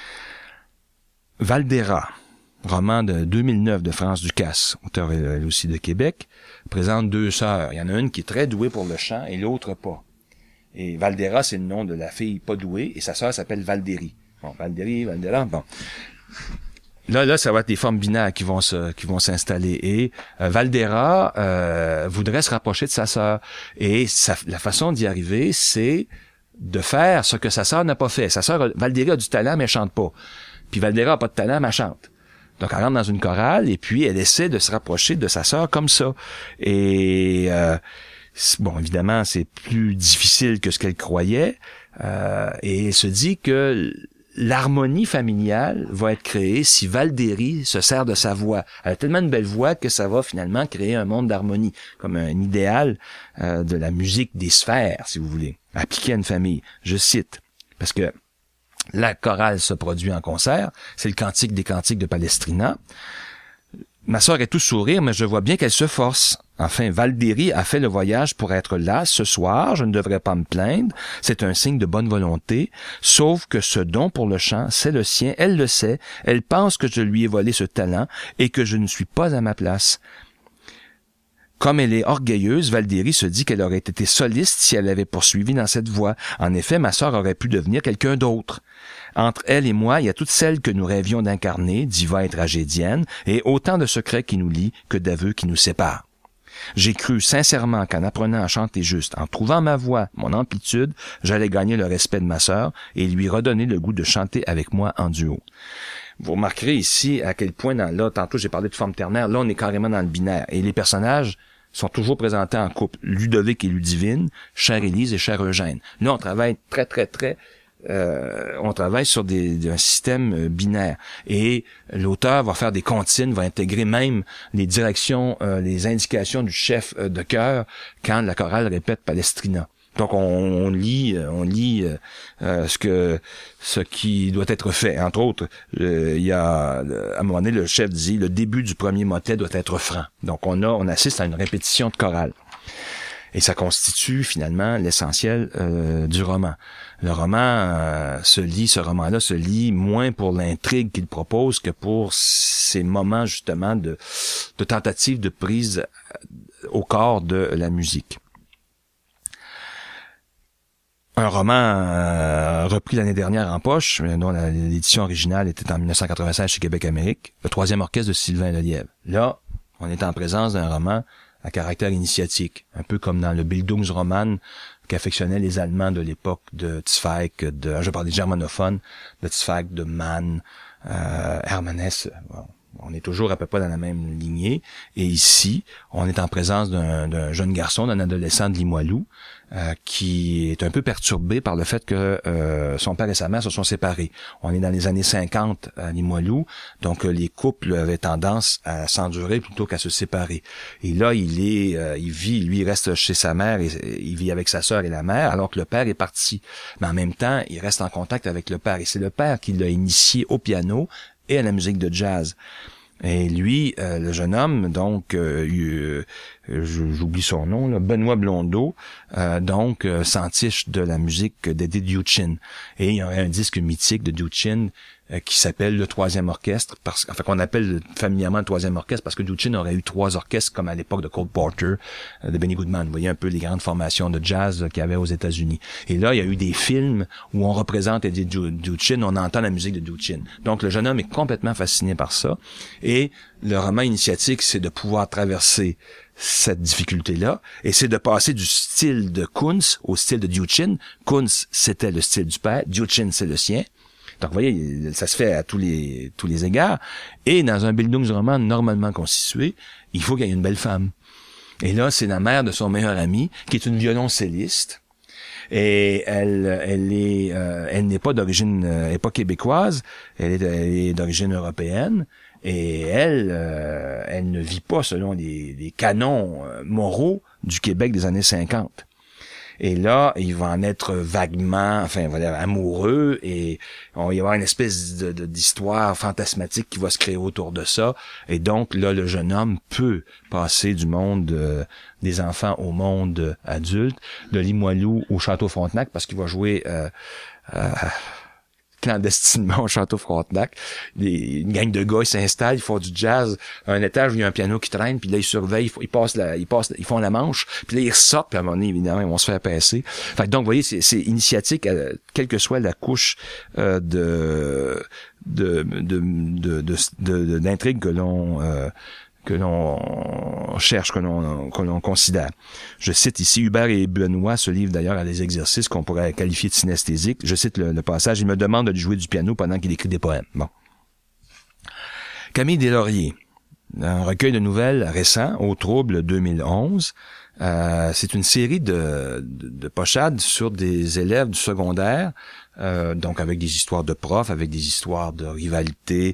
S2: Valdera, roman de 2009 de France Ducasse, auteur elle aussi de Québec, présente 2 sœurs. Il y en a une qui est très douée pour le chant et l'autre pas. Et Valdera, c'est le nom de la fille pas douée, et sa sœur s'appelle Valdéry. Bon, Valdera, bon. Là, ça va être des formes binaires qui vont s'installer. Et Valdera voudrait se rapprocher de sa sœur. Et la façon d'y arriver, c'est de faire ce que sa sœur n'a pas fait. Sa sœur, Valdéry a du talent, mais elle chante pas. Puis Valdera a pas de talent, mais elle chante. Donc, elle rentre dans une chorale, et puis elle essaie de se rapprocher de sa sœur comme ça. Et bon, évidemment, c'est plus difficile que ce qu'elle croyait, et elle se dit que l'harmonie familiale va être créée si Valdéry se sert de sa voix. Elle a tellement une belle voix que ça va finalement créer un monde d'harmonie, comme un idéal de la musique des sphères, si vous voulez, appliqué à une famille. Je cite, parce que la chorale se produit en concert, c'est le Cantique des Cantiques de Palestrina. Ma sœur est tout sourire, mais je vois bien qu'elle se force. Enfin, Valdéry a fait le voyage pour être là ce soir, je ne devrais pas me plaindre, c'est un signe de bonne volonté, sauf que ce don pour le chant, c'est le sien, elle le sait, elle pense que je lui ai volé ce talent et que je ne suis pas à ma place. Comme elle est orgueilleuse, Valdéry se dit qu'elle aurait été soliste si elle avait poursuivi dans cette voie. En effet, ma sœur aurait pu devenir quelqu'un d'autre. Entre elle et moi, il y a toutes celles que nous rêvions d'incarner, diva et tragédienne, et autant de secrets qui nous lient que d'aveux qui nous séparent. J'ai cru sincèrement qu'en apprenant à chanter juste, en trouvant ma voix, mon amplitude, j'allais gagner le respect de ma sœur et lui redonner le goût de chanter avec moi en duo. Vous remarquerez ici à quel point, là, tantôt j'ai parlé de forme ternaire, là on est carrément dans le binaire. Et les personnages sont toujours présentés en couple, Ludovic et Ludivine, chère Élise et chère Eugène. Là, on travaille on travaille sur un système binaire. Et l'auteur va faire des comptines, va intégrer même les directions, les indications du chef de chœur quand la chorale répète Palestrina. Donc on lit ce qui doit être fait. Entre autres, il y a à un moment donné le chef dit le début du premier motet doit être franc. Donc on assiste à une répétition de chorale. Et ça constitue finalement l'essentiel du roman. Le roman ce roman-là se lit moins pour l'intrigue qu'il propose que pour ces moments justement de tentative de prise au corps de la musique. Un roman repris l'année dernière en poche, dont l'édition originale était en 1996 chez Québec Amérique, le troisième orchestre de Sylvain Lelièvre. Là, on est en présence d'un roman à caractère initiatique, un peu comme dans le Bildungsroman qu'affectionnaient les Allemands de l'époque de Zweig, je parle des germanophones, de Zweig, de Mann, Hermanès. Bon, on est toujours à peu près dans la même lignée. Et ici, on est en présence d'un jeune garçon, d'un adolescent de Limoilou, qui est un peu perturbé par le fait que son père et sa mère se sont séparés. On est dans les années 50 à Limoilou, donc les couples avaient tendance à s'endurer plutôt qu'à se séparer. Et là, il reste chez sa mère, et il vit avec sa sœur et la mère, alors que le père est parti. Mais en même temps, il reste en contact avec le père, et c'est le père qui l'a initié au piano et à la musique de jazz. Et lui, le jeune homme, donc, j'oublie son nom, là, Benoît Blondeau, s'entiche de la musique d'Eddie Duchin. Et il y aurait un disque mythique de Duchin qui s'appelle le Troisième Orchestre, qu'on appelle familièrement le Troisième Orchestre parce que Duchin aurait eu 3 orchestres comme à l'époque de Cole Porter, de Benny Goodman. Vous voyez un peu les grandes formations de jazz qu'il y avait aux États-Unis. Et là, il y a eu des films où on représente Eddie Duchin, on entend la musique de Duchin. Donc le jeune homme est complètement fasciné par ça. Et le roman initiatique, c'est de pouvoir traverser cette difficulté-là, et c'est de passer du style de Kunz au style de Duchin. Kunz, c'était le style du père, Duchin, c'est le sien. Donc, vous voyez, ça se fait à tous les égards. Et dans un Bildungsroman normalement constitué, il faut qu'il y ait une belle femme. Et là, c'est la mère de son meilleur ami, qui est une violoncelliste. Et elle n'est pas d'origine, elle n'est pas québécoise, elle est d'origine européenne. Et elle ne vit pas selon les canons moraux du Québec des années 50. Et là, il va en être vaguement, amoureux, et il va y avoir une espèce d'histoire fantasmatique qui va se créer autour de ça. Et donc, là, le jeune homme peut passer du monde des enfants au monde adulte, de Limoilou au Château Frontenac, parce qu'il va jouer clandestinement au Château Frontenac. Une gang de gars, ils s'installent, ils font du jazz à un étage où il y a un piano qui traîne, puis là, ils surveillent, ils font la manche, puis là, ils ressortent, puis à un moment donné, évidemment, ils vont se faire passer. Fait que donc, vous voyez, c'est initiatique, quelle que soit la couche d'intrigue que l'on cherche, que l'on considère. Je cite ici Hubert et Benoît, ce livre d'ailleurs à des exercices qu'on pourrait qualifier de synesthésiques. Je cite le passage, il me demande de lui jouer du piano pendant qu'il écrit des poèmes. Bon. Camille Deslauriers, un recueil de nouvelles récent, Au trouble 2011. C'est une série de pochades sur des élèves du secondaire, donc avec des histoires de profs, avec des histoires de rivalité.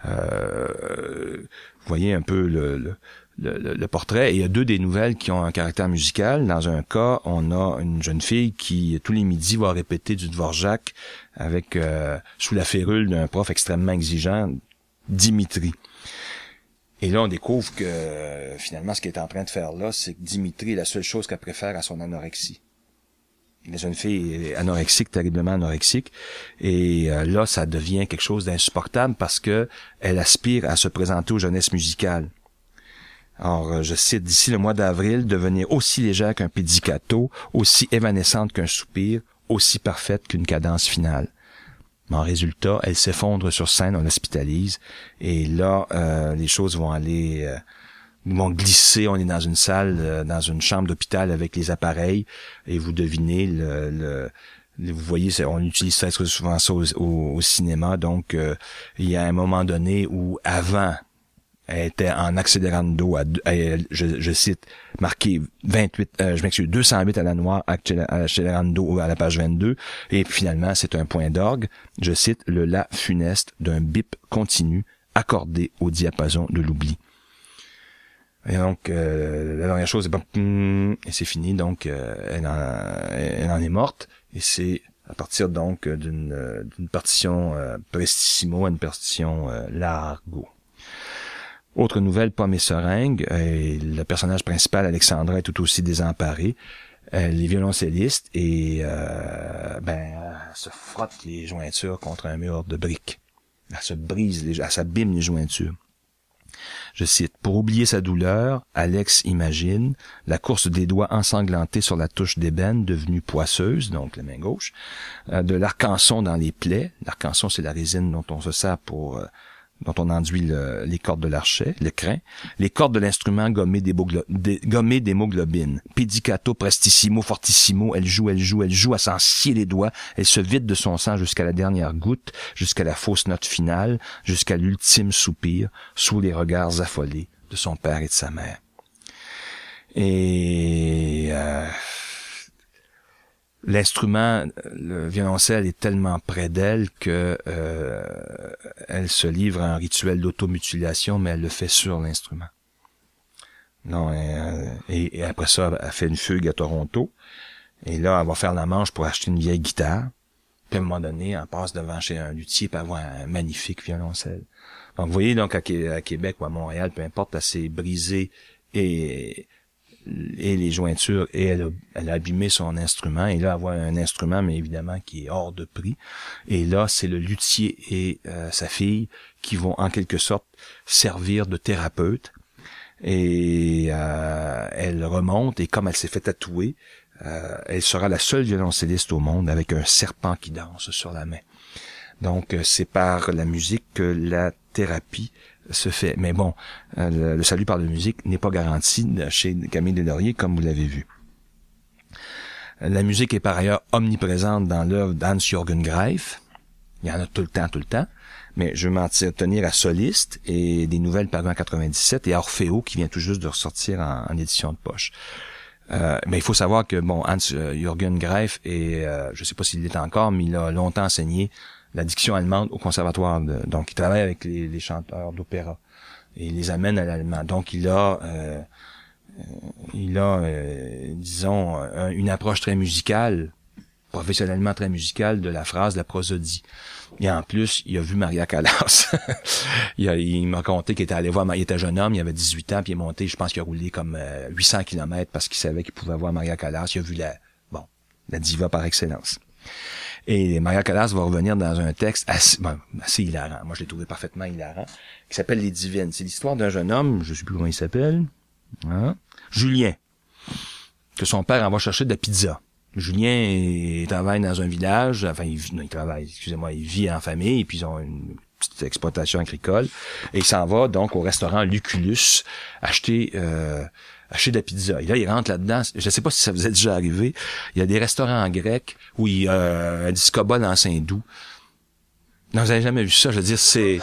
S2: Vous voyez un peu le portrait. Et il y a 2 des nouvelles qui ont un caractère musical. Dans un cas, on a une jeune fille qui, tous les midis, va répéter du Dvorak avec sous la férule d'un prof extrêmement exigeant, Dimitri. Et là, on découvre que finalement, ce qu'elle est en train de faire là, c'est que Dimitri est la seule chose qu'elle préfère à son anorexie. La jeune fille est anorexique, terriblement anorexique, et là, ça devient quelque chose d'insupportable parce que elle aspire à se présenter aux jeunesses musicales. Alors, je cite, d'ici le mois d'avril, devenir aussi légère qu'un pizzicato, aussi évanescente qu'un soupir, aussi parfaite qu'une cadence finale. Mais en résultat, elle s'effondre sur scène, on l'hospitalise, et là, les choses vont aller vont glisser. On est dans une salle, dans une chambre d'hôpital avec les appareils, et vous devinez vous voyez, on utilise très souvent ça au cinéma. Donc, il y a un moment donné où, avant, elle était en accélérando, je cite, marqué 208 à la noire, accélérando à la page 22, et finalement, c'est un point d'orgue, je cite, le la funeste d'un bip continu accordé au diapason de l'oubli. Et donc, la dernière chose, et c'est fini, donc elle en est morte, et c'est à partir donc d'une partition prestissimo à une partition largo. Autre nouvelle, Pomme et Seringue, le personnage principal, Alexandra, est tout aussi désemparée. Elle est violoncelliste et elle se frotte les jointures contre un mur de briques. Elle se brise, elle s'abîme les jointures. Je cite, « Pour oublier sa douleur, Alex imagine la course des doigts ensanglantés sur la touche d'ébène devenue poisseuse, donc la main gauche, de l'arcanson dans les plaies. L'arcanson, c'est la résine dont on se sert dont on enduit les cordes de l'archet, le crin, les cordes de l'instrument gommées d'hémoglobine. Pizzicato, prestissimo, fortissimo, elle joue à s'en scier les doigts, elle se vide de son sang jusqu'à la dernière goutte, jusqu'à la fausse note finale, jusqu'à l'ultime soupir, sous les regards affolés de son père et de sa mère. Et l'instrument, le violoncelle, est tellement près d'elle que elle se livre à un rituel d'automutilation, mais elle le fait sur l'instrument. Non, et après ça, elle fait une fugue à Toronto. Et là, elle va faire la manche pour acheter une vieille guitare. Puis à un moment donné, elle passe devant chez un luthier pour avoir un magnifique violoncelle. Donc, vous voyez, donc à Québec ou à Montréal, peu importe, elle s'est brisée et les jointures, et elle a abîmé son instrument, et là, elle voit un instrument, mais évidemment, qui est hors de prix. Et là, c'est le luthier et sa fille qui vont, en quelque sorte, servir de thérapeute. Et elle remonte, et comme elle s'est fait tatouer, elle sera la seule violoncelliste au monde avec un serpent qui danse sur la main. Donc, c'est par la musique que la thérapie se fait. Mais bon, le salut par la musique n'est pas garanti chez Camille Deslauriers, comme vous l'avez vu. La musique est par ailleurs omniprésente dans l'œuvre d'Hans-Jürgen Greif. Il y en a tout le temps. Mais je vais m'en tenir à Soliste et des nouvelles parues en 97 et Orfeo qui vient tout juste de ressortir en édition de poche. Mais il faut savoir que Hans-Jürgen Greif est, je sais pas s'il l'est encore, mais il a longtemps enseigné la diction allemande au conservatoire. Donc, il travaille avec les chanteurs d'opéra et il les amène à l'allemand. Donc, il a disons, une approche très musicale, professionnellement très musicale de la phrase, de la prosodie. Et en plus, il a vu Maria Callas. il m'a conté qu'il était allé voir, il était jeune homme, il avait 18 ans, puis il est monté, je pense qu'il a roulé comme 800 km parce qu'il savait qu'il pouvait voir Maria Callas. Il a vu la diva par excellence. Et Maria Callas va revenir dans un texte assez hilarant. Moi, je l'ai trouvé parfaitement hilarant, qui s'appelle Les Divines. C'est l'histoire d'un jeune homme, je sais plus comment il s'appelle, Julien, que son père envoie chercher de la pizza. Julien, il travaille dans un village, il vit en famille, et puis ils ont une petite exploitation agricole, et il s'en va donc au restaurant Lucullus acheter de la pizza. Et là, il rentre là-dedans. Je sais pas si ça vous est déjà arrivé. Il y a des restaurants grecs où il y a un discobole en Saint-Doux. Non, vous avez jamais vu ça. Je veux dire, c'est...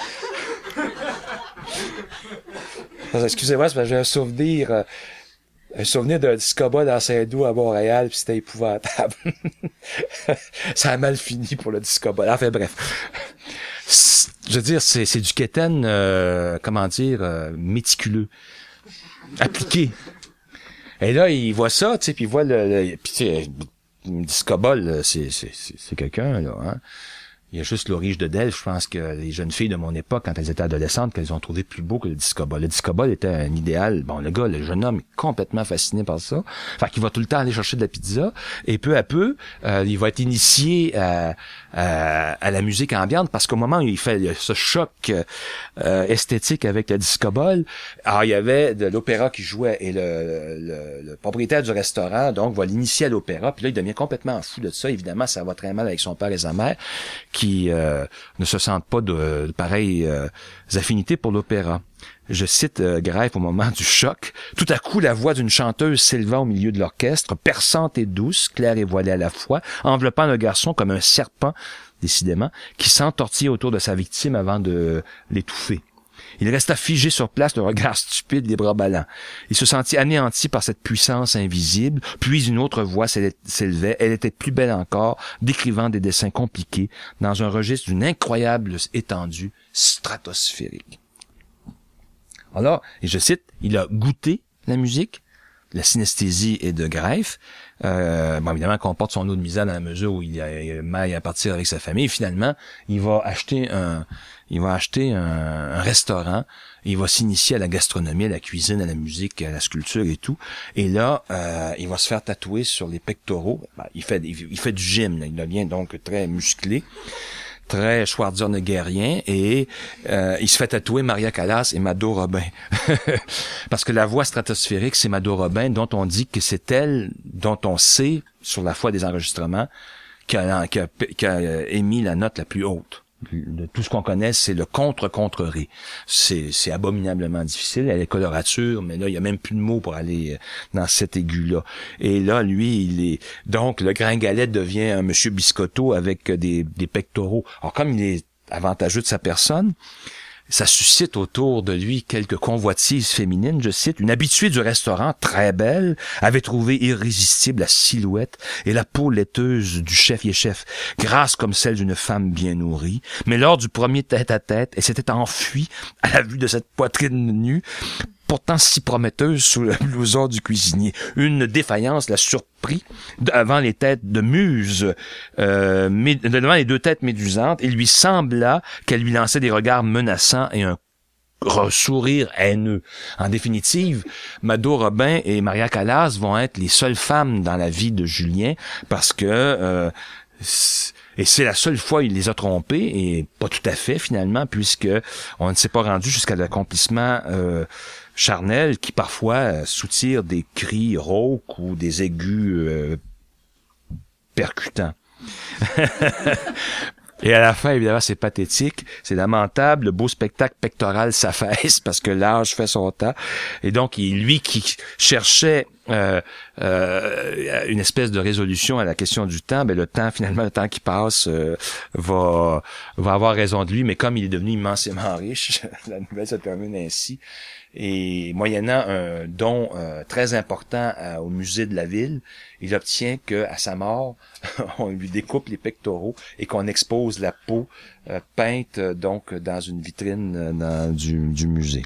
S2: Excusez-moi, c'est parce que j'ai un souvenir d'un discobole en Saint-Doux à Montréal, puis c'était épouvantable. Ça a mal fini pour le discobole. Enfin, bref. Je veux dire, c'est du quétaine, méticuleux. Appliqué. Et là, il voit ça, tu sais, puis il voit le discobole, c'est quelqu'un, là, hein. Il y a juste l'Aurige de Delphes, je pense que les jeunes filles de mon époque, quand elles étaient adolescentes, qu'elles ont trouvé plus beau que le discobole. Le discobole était un idéal. Bon, le jeune homme est complètement fasciné par ça. Fait qu'il va tout le temps aller chercher de la pizza. Et peu à peu, il va être initié à la musique ambiante parce qu'au moment où il fait ce choc esthétique avec le discobole, alors il y avait de l'opéra qui jouait et le propriétaire du restaurant, donc, va l'initier à l'opéra. Puis là, il devient complètement fou de ça. Évidemment, ça va très mal avec son père et sa mère qui ne se sentent pas de pareilles affinités pour l'opéra. Je cite Greif au moment du choc. « Tout à coup, la voix d'une chanteuse s'éleva au milieu de l'orchestre, perçante et douce, claire et voilée à la fois, enveloppant le garçon comme un serpent, décidément, qui s'entortillait autour de sa victime avant de l'étouffer. Il resta figé sur place, le regard stupide, les bras ballants. Il se sentit anéanti par cette puissance invisible, puis une autre voix s'élevait. Elle était plus belle encore, décrivant des dessins compliqués, dans un registre d'une incroyable étendue stratosphérique. » Alors, et je cite, il a goûté la musique, la synesthésie est de Greif, évidemment comporte son lot de misère dans la mesure où il maille à partir avec sa famille. Finalement, il va acheter un restaurant, il va s'initier à la gastronomie, à la cuisine, à la musique, à la sculpture et tout. Et là, il va se faire tatouer sur les pectoraux. Il fait du gym, là. Il devient donc très musclé, très schwarzeneggerien, et il se fait tatouer Maria Callas et Mado Robin. Parce que la voix stratosphérique, c'est Mado Robin, dont on dit que c'est elle, dont on sait, sur la foi des enregistrements, qui a émis la note la plus haute. De tout ce qu'on connaît, c'est le contre-contre-ré. C'est abominablement difficile. Elle est colorature, mais là, il y a même plus de mots pour aller dans cet aigu-là. Et là, lui, donc, le gringalet devient un monsieur Biscotto avec des pectoraux. Alors, comme il est avantageux de sa personne, ça suscite autour de lui quelques convoitises féminines. Je cite, « Une habituée du restaurant, très belle, avait trouvé irrésistible la silhouette et la peau laiteuse du chef et chef, grasse comme celle d'une femme bien nourrie. Mais lors du premier tête-à-tête, elle s'était enfuie à la vue de cette poitrine nue, pourtant si prometteuse sous le blouson du cuisinier. Une défaillance la surprit devant les têtes de muse, devant les deux têtes médusantes. Il lui sembla qu'elle lui lançait des regards menaçants et un sourire haineux. En définitive, Mado Robin et Maria Callas vont être les seules femmes dans la vie de Julien parce que et c'est la seule fois il les a trompées, et pas tout à fait finalement, puisque on ne s'est pas rendu jusqu'à l'accomplissement charnel qui parfois soutire des cris rauques ou des aigus percutants. Et à la fin, évidemment, c'est pathétique, c'est lamentable, le beau spectacle pectoral s'affaisse parce que l'âge fait son temps. Et donc, lui qui cherchait une espèce de résolution à la question du temps, le temps qui passe va avoir raison de lui, mais comme il est devenu immensément riche, la nouvelle se termine ainsi. Et moyennant un don très important au musée de la ville, il obtient que à sa mort, on lui découpe les pectoraux et qu'on expose la peau peinte donc dans une vitrine du musée.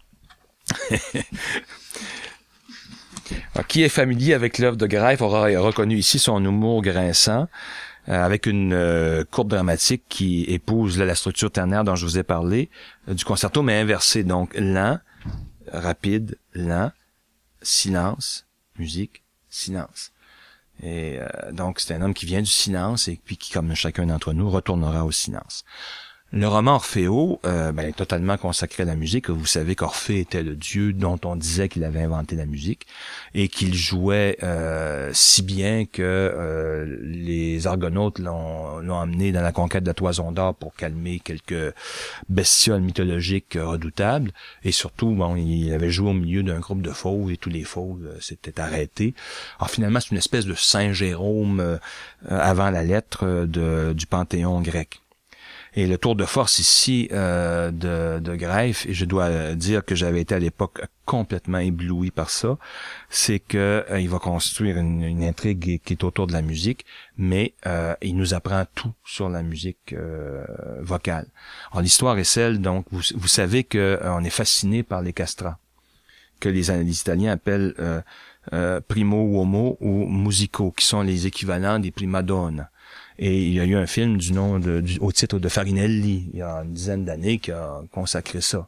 S2: Alors, qui est familier avec l'œuvre de Greif aura reconnu ici son humour grinçant, avec une courbe dramatique qui épouse la structure ternaire dont je vous ai parlé, du concerto, mais inversé, donc lent, rapide, lent, silence, musique, silence. Et donc c'est un homme qui vient du silence et puis qui, comme chacun d'entre nous, retournera au silence. Le roman Orfeo est totalement consacré à la musique. Vous savez qu'Orphée était le dieu dont on disait qu'il avait inventé la musique et qu'il jouait si bien que les Argonautes l'ont emmené dans la conquête de la Toison d'Or pour calmer quelques bestioles mythologiques redoutables. Et surtout, il avait joué au milieu d'un groupe de fauves et tous les fauves s'étaient arrêtés. Alors finalement, c'est une espèce de Saint Jérôme avant la lettre du panthéon grec. Et le tour de force ici de Greif, et je dois dire que j'avais été à l'époque complètement ébloui par ça, c'est que il va construire une intrigue qui est autour de la musique, mais il nous apprend tout sur la musique vocale. Alors l'histoire est celle, donc vous savez que on est fasciné par les castrats, que les Italiens appellent primo uomo ou musico, qui sont les équivalents des prima donne. Et il y a eu un film au titre de Farinelli, il y a une dizaine d'années, qui a consacré ça.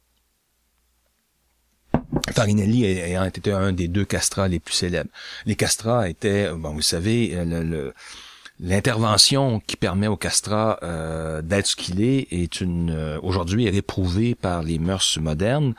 S2: Farinelli ayant été un des deux castrats les plus célèbres. Les castrats étaient, vous savez, l'intervention qui permet au castrat d'être ce qu'il est aujourd'hui est réprouvée par les mœurs modernes.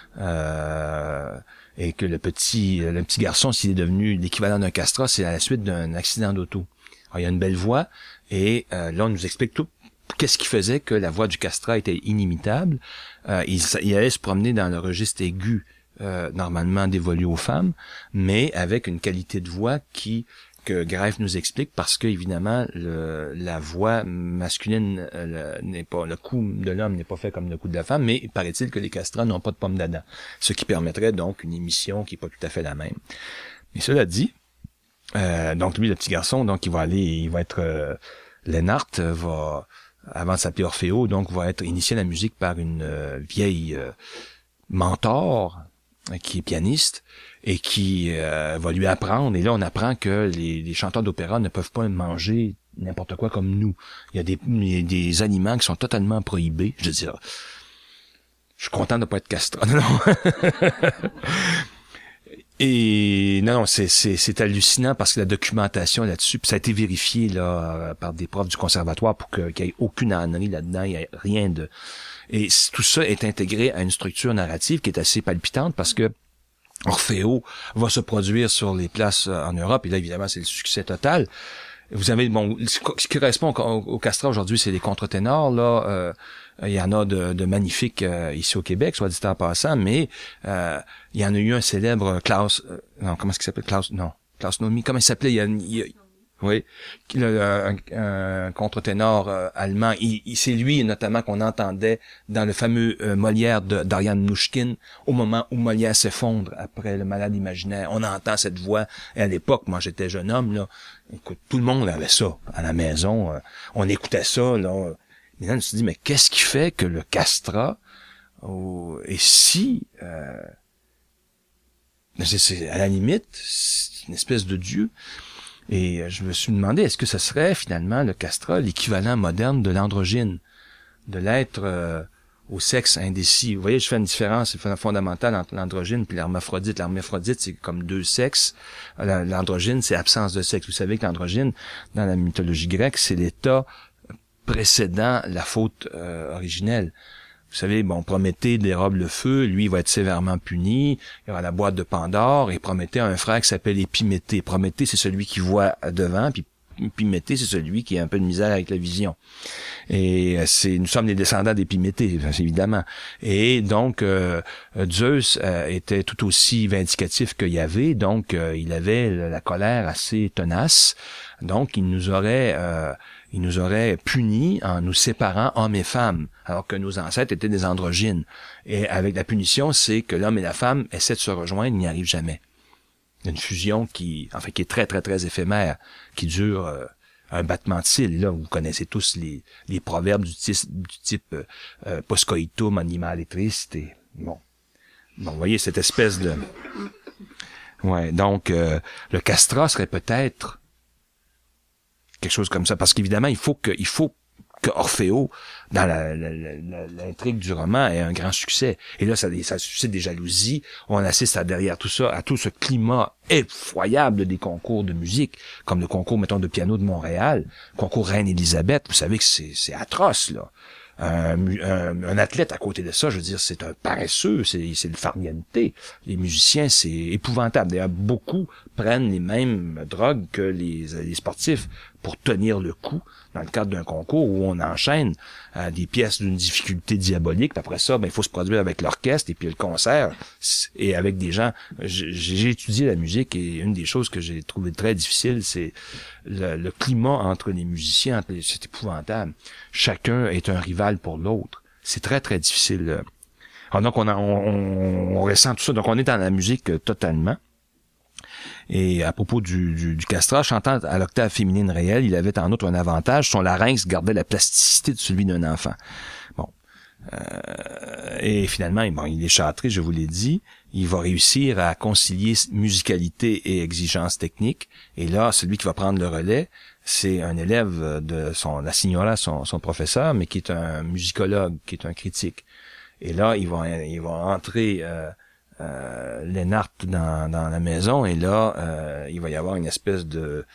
S2: Et que le petit garçon, s'il est devenu l'équivalent d'un castrat, c'est à la suite d'un accident d'auto. Alors, il y a une belle voix, et là, on nous explique tout qu'est-ce qui faisait que la voix du castrat était inimitable? Il allait se promener dans le registre aigu, normalement dévolu aux femmes, mais avec une qualité de voix que Greif nous explique, parce que évidemment la voix masculine n'est pas, le cou de l'homme n'est pas fait comme le cou de la femme, mais il paraît-il que les castrats n'ont pas de pomme d'Adam, ce qui permettrait donc une émission qui est pas tout à fait la même. Mais cela dit, donc lui, le petit garçon, donc il va être Lennart va, avant de s'appeler Orfeo, donc va être initié à la musique par une vieille mentor qui est pianiste et qui va lui apprendre. Et là, on apprend que les chanteurs d'opéra ne peuvent pas manger n'importe quoi comme nous. Il y a des aliments qui sont totalement prohibés. Je veux dire, je suis content de ne pas être castrat. Non. Et non, c'est hallucinant parce que la documentation là-dessus, puis ça a été vérifié là par des profs du conservatoire pour qu'il n'y ait aucune ânerie là-dedans, il n'y a rien de... Et tout ça est intégré à une structure narrative qui est assez palpitante parce que Orfeo va se produire sur les places en Europe, et là évidemment c'est le succès total. Vous avez, bon, ce qui correspond au castrat aujourd'hui, c'est les contre-ténors, là, il y en a de magnifiques ici au Québec, soit dit en passant, mais il y en a eu un célèbre Klaus Nomi, comment il s'appelait? Oui, un contre-ténor allemand. C'est lui notamment qu'on entendait dans le fameux Molière d'Ariane Mnouchkine, au moment où Molière s'effondre après Le Malade imaginaire. On entend cette voix. Et à l'époque, moi j'étais jeune homme, là, écoute, tout le monde avait ça à la maison. On écoutait ça, là. Mais là, on se dit, mais qu'est-ce qui fait que le castrat est si... c'est à la limite, c'est une espèce de dieu. Et je me suis demandé, est-ce que ce serait finalement le castrat l'équivalent moderne de l'androgyne, de l'être au sexe indécis? Vous voyez, je fais une différence fondamentale entre l'androgyne et l'hermaphrodite. L'hermaphrodite, c'est comme deux sexes. L'androgyne, c'est absence de sexe. Vous savez que l'androgyne, dans la mythologie grecque, c'est l'état précédant la faute originelle. Vous savez, bon, Prométhée dérobe le feu, lui, il va être sévèrement puni, il y aura la boîte de Pandore, et Prométhée a un frère qui s'appelle Épiméthée. Prométhée, c'est celui qui voit devant, puis Épiméthée, c'est celui qui a un peu de misère avec la vision. Et nous sommes les descendants d'Épiméthée, évidemment. Et donc, Zeus était tout aussi vindicatif que Yahvé, donc il avait la colère assez tenace, donc il nous aurait punis en nous séparant hommes et femmes, alors que nos ancêtres étaient des androgynes. Et avec la punition, c'est que l'homme et la femme essaient de se rejoindre, ils n'y arrivent jamais. Une fusion qui est très, très, très éphémère, qui dure un battement de cils. Là, vous connaissez tous les proverbes du type post coitum animale triste. Et bon, vous voyez cette espèce de... Ouais, donc le castrat serait peut-être quelque chose comme ça, parce qu'évidemment, il faut que Orfeo, dans l'intrigue du roman, ait un grand succès. Et là, ça suscite des jalousies. On assiste derrière tout ça, à tout ce climat effroyable des concours de musique, comme le concours, mettons, de piano de Montréal, concours Reine-Élisabeth. Vous savez que c'est atroce, là. Un athlète à côté de ça, je veux dire, c'est un paresseux, c'est le farniente. Les musiciens, c'est épouvantable. D'ailleurs, beaucoup prennent les mêmes drogues que les sportifs pour tenir le coup dans le cadre d'un concours où on enchaîne des pièces d'une difficulté diabolique. Puis après ça, il faut se produire avec l'orchestre et puis le concert et avec des gens. J'ai étudié la musique et une des choses que j'ai trouvé très difficile, c'est le climat entre les musiciens. C'est épouvantable. Chacun est un rival pour l'autre. C'est très, très difficile. Alors donc, on ressent tout ça. Donc, on est dans la musique totalement. Et à propos du castrat, chantant à l'octave féminine réelle, il avait en outre un avantage, son larynx gardait la plasticité de celui d'un enfant. Bon. Et finalement, il est châtré, je vous l'ai dit. Il va réussir à concilier musicalité et exigence technique. Et là, celui qui va prendre le relais, c'est un élève de la signora, son professeur, mais qui est un musicologue, qui est un critique. Et là, il va entrer Lennart dans la maison, et là, il va y avoir une espèce de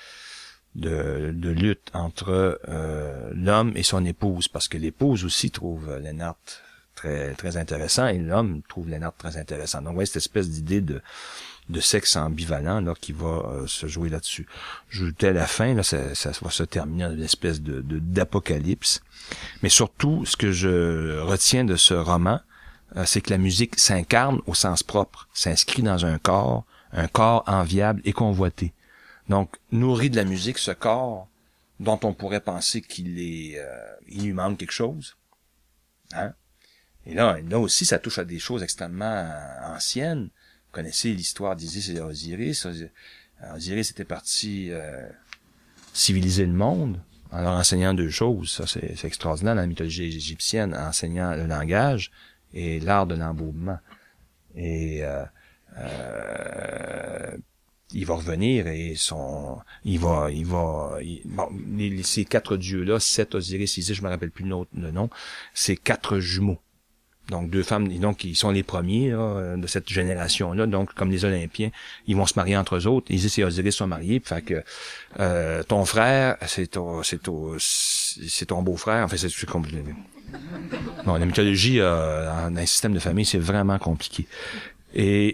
S2: lutte entre l'homme et son épouse, parce que l'épouse aussi trouve Lennart très très intéressant, et l'homme trouve Lennart très intéressant. Donc, vous voyez cette espèce d'idée de sexe ambivalent là qui va se jouer là-dessus. À la fin, là, ça va se terminer en une espèce d'apocalypse. Mais surtout, ce que je retiens de ce roman, c'est que la musique s'incarne au sens propre, s'inscrit dans un corps enviable et convoité. Donc, nourri de la musique, ce corps dont on pourrait penser il lui manque quelque chose. Hein? Et là aussi, ça touche à des choses extrêmement anciennes. Vous connaissez l'histoire d'Isis et Osiris. Osiris était parti civiliser le monde en leur enseignant deux choses. Ça, c'est extraordinaire dans la mythologie égyptienne, en enseignant le langage et l'art de l'embaumement. Et il va revenir et ces quatre dieux-là, Seth, Osiris, Isis, je me rappelle plus le nom, c'est quatre jumeaux. Donc, deux femmes, donc, ils sont les premiers, là, de cette génération-là. Donc, comme les Olympiens, ils vont se marier entre eux autres. Isis et Osiris sont mariés. Fait que, ton frère, c'est ton beau-frère. En fait, c'est compliqué. Bon, la mythologie, dans un système de famille, c'est vraiment compliqué. Et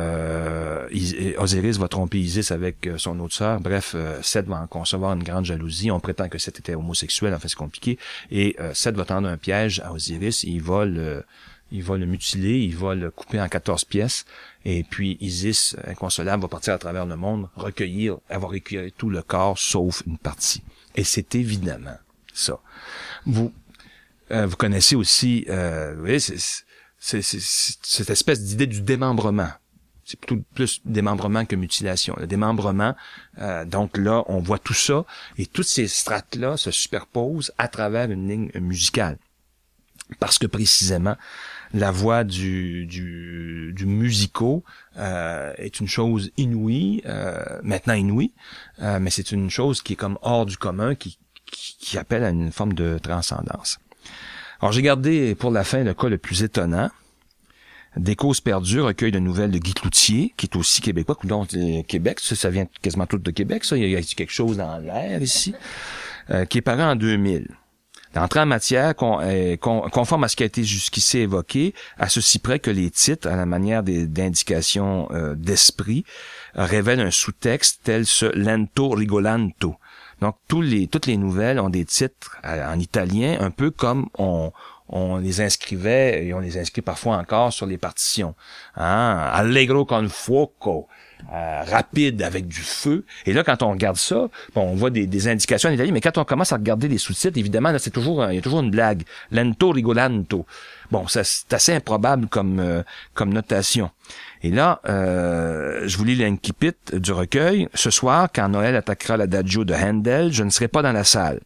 S2: Osiris va tromper Isis avec son autre sœur. Bref, Seth va en concevoir une grande jalousie. On prétend que Seth était homosexuel, en fait c'est compliqué. Et Seth va tendre un piège à Osiris. Il va le mutiler, il va le couper en 14 pièces. Et puis Isis, inconsolable, va partir à travers le monde, avoir récupéré tout le corps, sauf une partie. Et c'est évidemment ça. Vous connaissez aussi, vous voyez, c'est cette espèce d'idée du démembrement. C'est plutôt plus démembrement que mutilation. Le démembrement, donc là, on voit tout ça, et toutes ces strates-là se superposent à travers une ligne musicale. Parce que précisément, la voix du musico est une chose inouïe, maintenant inouïe, mais c'est une chose qui est comme hors du commun, qui appelle à une forme de transcendance. Alors, j'ai gardé pour la fin le cas le plus étonnant. Des causes perdues, recueil de nouvelles de Guy Cloutier, qui est aussi québécois. Donc, Québec, ça vient quasiment tout de Québec, ça. Il y a quelque chose dans l'air ici, qui est paru en 2000. L'entrée en matière, conforme à ce qui a été jusqu'ici évoqué, à ceci près que les titres, à la manière d'indications d'esprit, révèlent un sous-texte tel ce lento rigolanto. Donc, toutes les nouvelles ont des titres en italien, un peu comme on les inscrivait, et on les inscrit parfois encore sur les partitions. Hein? Allegro con fuoco, rapide avec du feu. Et là, quand on regarde ça, bon, on voit des indications en italien, mais quand on commence à regarder les sous-titres, évidemment, là, il y a toujours une blague. Lento rigolanto. Bon, ça, c'est assez improbable comme notation. Et là, je vous lis l'incipit du recueil. Ce soir, quand Noël attaquera l'adagio de Handel, je ne serai pas dans la salle.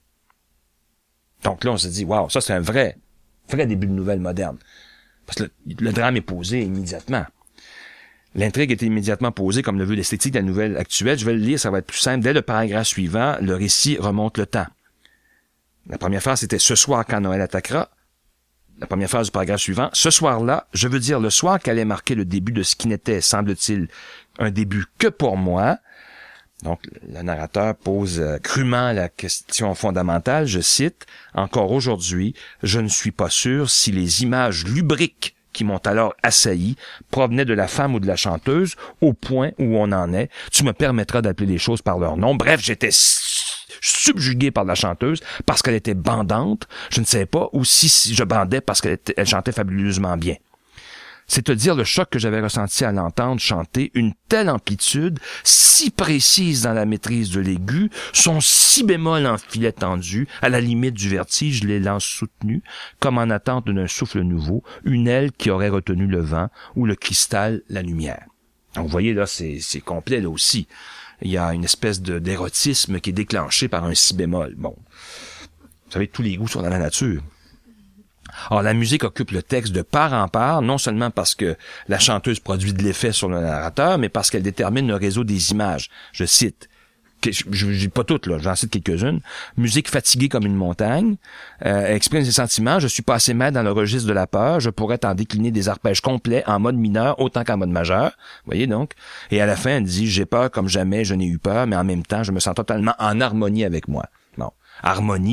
S2: Donc là, on se dit, waouh, ça c'est un vrai début de nouvelle moderne. Parce que le drame est posé immédiatement. L'intrigue est immédiatement posée comme le veut l'esthétique de la nouvelle actuelle. Je vais le lire, ça va être plus simple. Dès le paragraphe suivant, le récit remonte le temps. La première phrase, c'était « Ce soir, quand Noël attaquera ». La première phrase du paragraphe suivant. « Ce soir-là, je veux dire le soir qu'allait marquer le début de ce qui n'était, semble-t-il, un début que pour moi. » Donc, le narrateur pose crûment la question fondamentale, je cite, « Encore aujourd'hui, je ne suis pas sûr si les images lubriques qui m'ont alors assailli provenaient de la femme ou de la chanteuse, au point où on en est. Tu me permettras d'appeler les choses par leur nom. Bref, j'étais subjugué par la chanteuse parce qu'elle était bandante. Je ne savais pas, ou si je bandais parce qu'elle chantait fabuleusement bien. » C'est te dire le choc que j'avais ressenti à l'entendre chanter, une telle amplitude, si précise dans la maîtrise de l'aigu, son si bémol en filet tendu, à la limite du vertige, l'élan soutenu, comme en attente d'un souffle nouveau, une aile qui aurait retenu le vent, ou le cristal, la lumière. Donc, vous voyez, là, c'est complet, là aussi. Il y a une espèce d'érotisme qui est déclenché par un si bémol. Bon. Vous savez, tous les goûts sont dans la nature. Or, la musique occupe le texte de part en part, non seulement parce que la chanteuse produit de l'effet sur le narrateur, mais parce qu'elle détermine le réseau des images. Je cite, je dis pas toutes, là, j'en cite quelques-unes. Musique fatiguée comme une montagne, exprime ses sentiments, je suis pas assez mal dans le registre de la peur, je pourrais t'en décliner des arpèges complets en mode mineur autant qu'en mode majeur. Vous voyez donc? Et à la fin, elle dit, j'ai peur comme jamais je n'ai eu peur, mais en même temps, je me sens totalement en harmonie avec moi. Bon. Harmonie,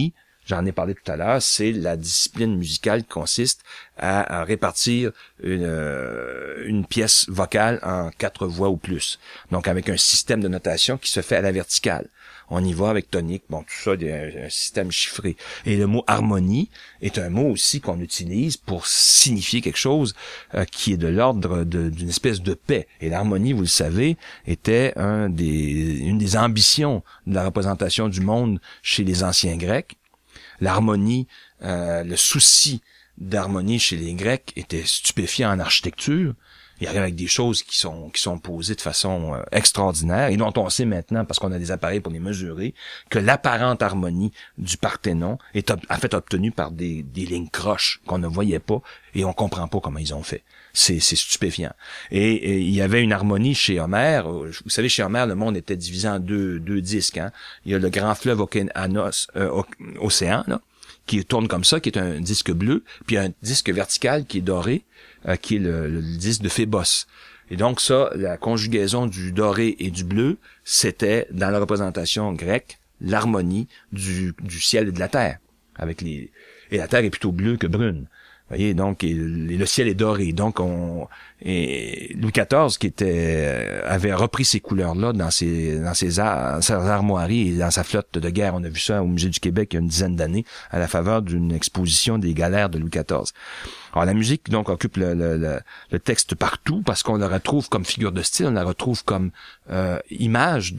S2: j'en ai parlé tout à l'heure, c'est la discipline musicale qui consiste à répartir une pièce vocale en 4 voix ou plus. Donc avec un système de notation qui se fait à la verticale. On y va avec tonique, bon, tout ça, un système chiffré. Et le mot harmonie est un mot aussi qu'on utilise pour signifier quelque chose qui est de l'ordre d'une espèce de paix. Et l'harmonie, vous le savez, était une des ambitions de la représentation du monde chez les anciens Grecs. L'harmonie, le souci d'harmonie chez les Grecs était stupéfiant en architecture. Il arrive avec des choses qui sont posées de façon extraordinaire et dont on sait maintenant, parce qu'on a des appareils pour les mesurer, que l'apparente harmonie du Parthénon est en fait obtenue par des lignes croches qu'on ne voyait pas et on comprend pas comment ils ont fait. C'est stupéfiant. Et il y avait une harmonie chez Homère. Vous savez, chez Homère, le monde était divisé en deux disques. Hein. Il y a le grand fleuve océan, là, qui tourne comme ça, qui est un disque bleu, puis un disque vertical qui est doré, qui est le disque de Phébos. Et donc ça, la conjugaison du doré et du bleu, c'était, dans la représentation grecque, l'harmonie du ciel et de la terre. Et la terre est plutôt bleue que brune. Vous voyez, donc le ciel est doré. Donc Louis XIV avait repris ces couleurs-là dans ses armoiries et dans sa flotte de guerre. On a vu ça au Musée du Québec il y a une dizaine d'années à la faveur d'une exposition des galères de Louis XIV. Alors la musique donc occupe le texte partout parce qu'on la retrouve comme figure de style, on la retrouve comme image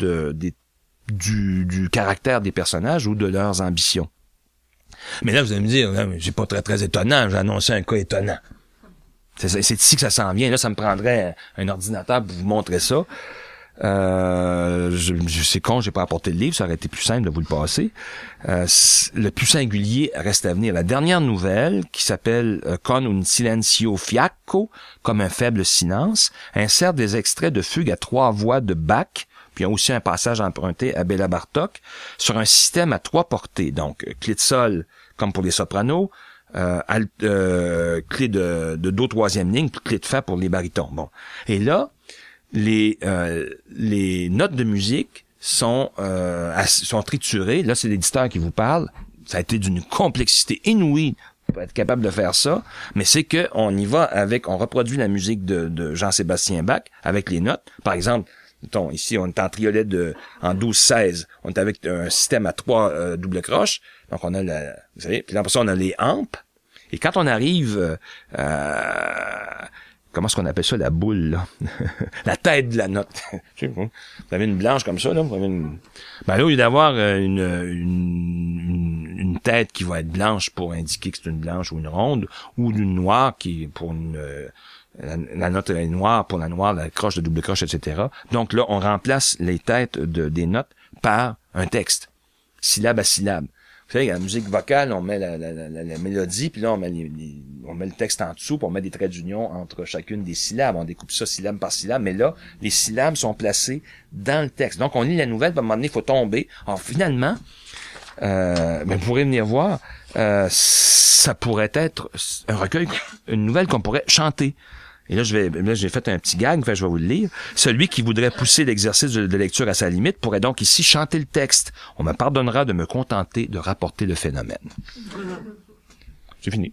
S2: du caractère des personnages ou de leurs ambitions. Mais là, vous allez me dire, c'est pas très étonnant, j'ai annoncé un cas étonnant. C'est ici que ça s'en vient. Là, ça me prendrait un ordinateur pour vous montrer ça. C'est con, j'ai pas apporté le livre, ça aurait été plus simple de vous le passer. Le plus singulier reste à venir. La dernière nouvelle, qui s'appelle Con un silenzio fiacco, comme un faible silence, insère des extraits de fugues à 3 voix de Bach, puis il y a aussi un passage emprunté à Béla Bartók, sur un système à 3 portées. Donc, clé de sol, comme pour les sopranos, clé de do 3e ligne, puis clé de fa pour les barytons. Bon. Et là, les notes de musique sont triturées. Là, c'est l'éditeur qui vous parle. Ça a été d'une complexité inouïe pour être capable de faire ça, mais c'est que on y va on reproduit la musique de Jean-Sébastien Bach avec les notes. Par exemple, ici, on est en triolet en 12-16. On est avec un système à 3 doubles croches. Donc, on a vous savez, puis après ça, on a les ampes. Et quand on arrive comment est-ce qu'on appelle ça, la boule, là? La tête de la note. Vous avez une blanche comme ça, là. Ben là, au lieu d'avoir une tête qui va être blanche pour indiquer que c'est une blanche ou une ronde, ou une noire qui pour la note est noire pour la noire, la croche de double croche, etc. Donc là, on remplace les têtes des notes par un texte, syllabe à syllabe. Vous savez, la musique vocale, on met la mélodie, puis là, on met le texte en dessous, puis on met des traits d'union entre chacune des syllabes. On découpe ça syllabe par syllabe, mais là, les syllabes sont placées dans le texte. Donc, on lit la nouvelle, puis à un moment donné, il faut tomber. Alors, finalement, vous pourrez venir voir, ça pourrait être un recueil, une nouvelle qu'on pourrait chanter. Et là, j'ai fait un petit gag, je vais vous le lire. Celui qui voudrait pousser l'exercice de lecture à sa limite pourrait donc ici chanter le texte. On me pardonnera de me contenter de rapporter le phénomène. C'est fini.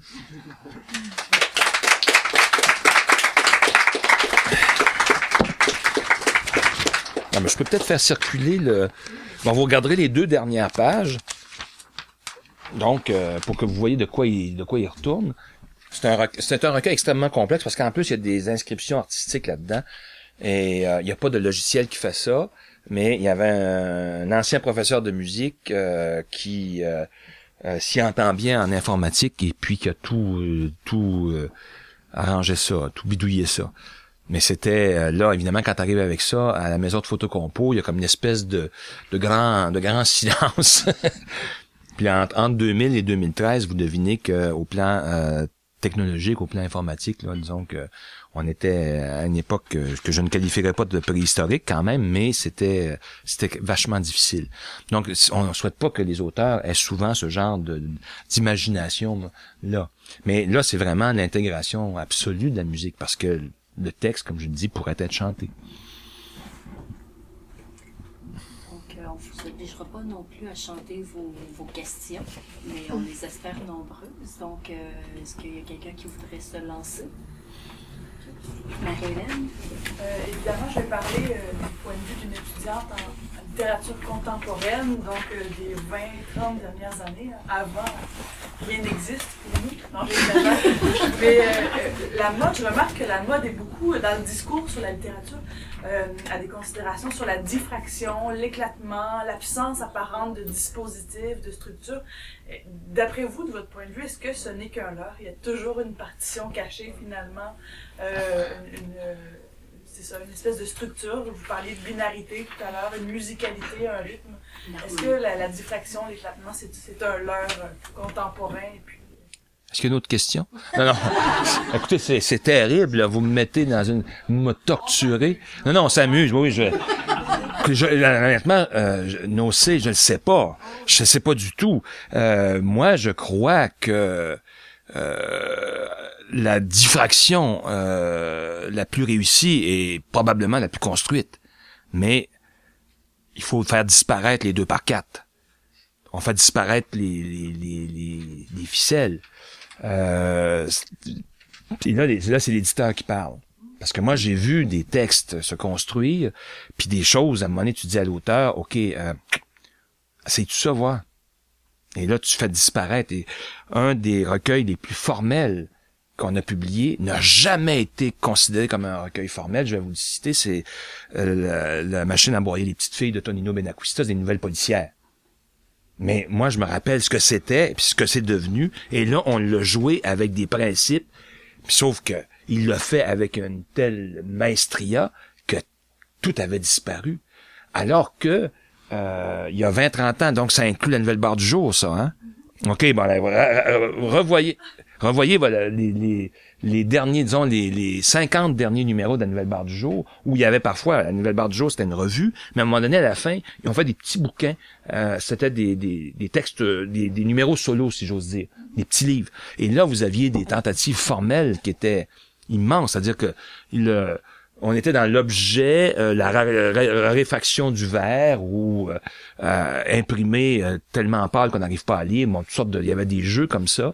S2: Non, mais je peux peut-être faire circuler Bon, vous regarderez les 2 dernières pages. Donc, pour que vous voyez de quoi il retourne. C'est un recueil extrêmement complexe parce qu'en plus, il y a des inscriptions artistiques là-dedans. Et il n'y a pas de logiciel qui fait ça. Mais il y avait un ancien professeur de musique qui s'y entend bien en informatique et puis qui a tout arrangé ça, tout bidouillé ça. Mais c'était là, évidemment, quand tu arrives avec ça à la maison de photocompo, il y a comme une espèce de grand silence. Puis entre 2000 et 2013, vous devinez qu'au plan technologique, au plan informatique, là, disons que on était à une époque que je ne qualifierais pas de préhistorique quand même, mais c'était vachement difficile. Donc, on ne souhaite pas que les auteurs aient souvent ce genre d'imagination là. Mais là, c'est vraiment l'intégration absolue de la musique parce que le texte, comme je le dis, pourrait être chanté.
S1: Donc, on ne vous obligera pas non plus à chanter vos questions, mais on les espère nombreuses. Donc, est-ce qu'il y a quelqu'un qui voudrait se lancer? Marie-Hélène?
S3: Évidemment, je vais parler du point de vue d'une étudiante en littérature contemporaine, donc des 20-30 dernières années, avant rien n'existe pour nous. Non, mais la mode, je remarque que la mode est beaucoup dans le discours sur la littérature, à des considérations sur la diffraction, l'éclatement, la puissance apparente de dispositifs, de structures. D'après vous, de votre point de vue, est-ce que ce n'est qu'un leurre? Il y a toujours une partition cachée, finalement, c'est ça, une espèce de structure. Vous parliez de binarité tout à l'heure, une musicalité, un rythme. Est-ce que la diffraction, l'éclatement, c'est un leurre contemporain? Et puis...
S2: Est-ce qu'il y a une autre question? Non. Écoutez, c'est terrible, là. Vous me mettez dans vous me torturez. Non, on s'amuse. Oui, honnêtement, Nosé, je le sais pas. Je sais pas du tout. Moi, je crois que la diffraction la plus réussie est probablement la plus construite. Mais il faut faire disparaître les 2x4. On fait disparaître les ficelles. Et là, c'est l'éditeur qui parle. Parce que moi, j'ai vu des textes se construire, puis des choses, à un moment donné, tu dis à l'auteur, OK, c'est tout ça, voir. Et là, tu fais disparaître. Et un des recueils les plus formels qu'on a publié n'a jamais été considéré comme un recueil formel. Je vais vous le citer, c'est la machine à broyer les petites filles de Tonino Benacquista, des nouvelles policières. Mais moi, je me rappelle ce que c'était, puis ce que c'est devenu. Et là, on l'a joué avec des principes, sauf que il l'a fait avec une telle maestria que tout avait disparu. Alors que il y a 20-30 ans, donc ça inclut la nouvelle barre du jour, ça, hein? OK, bon, là, revoyez voilà, les derniers, disons, les 50 derniers numéros de la nouvelle barre du jour, où il y avait parfois, la nouvelle barre du jour, c'était une revue, mais à un moment donné, à la fin, ils ont fait des petits bouquins, c'était des textes, des numéros solos, si j'ose dire, des petits livres. Et là, vous aviez des tentatives formelles qui étaient immenses, c'est-à-dire que on était dans l'objet, la raréfaction du verre ou imprimé tellement pâle qu'on n'arrive pas à lire. Bon, il y avait des jeux comme ça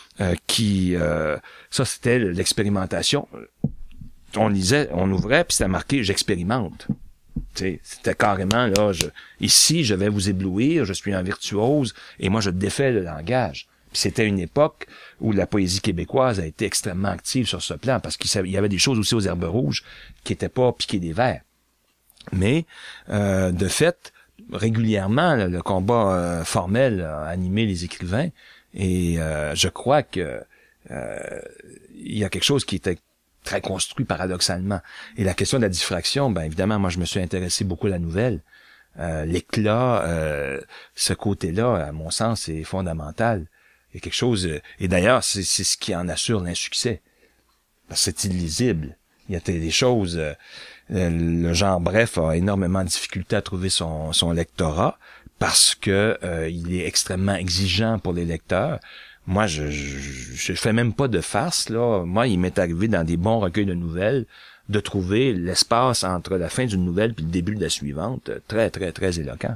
S2: ça c'était l'expérimentation. On lisait, on ouvrait, puis c'était marqué j'expérimente. C'était carrément là, ici je vais vous éblouir, je suis un virtuose et moi je défais le langage. Puis c'était une époque où la poésie québécoise a été extrêmement active sur ce plan, parce qu'il y avait des choses aussi aux Herbes Rouges qui étaient pas piquées des vers. Mais, de fait, régulièrement, le combat formel a animé les écrivains, et je crois que il y a quelque chose qui était très construit paradoxalement. Et la question de la diffraction, ben évidemment, moi je me suis intéressé beaucoup à la nouvelle. L'éclat, ce côté-là, à mon sens, est fondamental. Il y a quelque chose, et d'ailleurs, c'est ce qui en assure l'insuccès. Parce que c'est illisible. Il y a des choses, le genre bref a énormément de difficulté à trouver son lectorat, parce que il est extrêmement exigeant pour les lecteurs. Moi, je fais même pas de farce, là. Moi, il m'est arrivé dans des bons recueils de nouvelles de trouver l'espace entre la fin d'une nouvelle puis le début de la suivante très, très, très éloquent.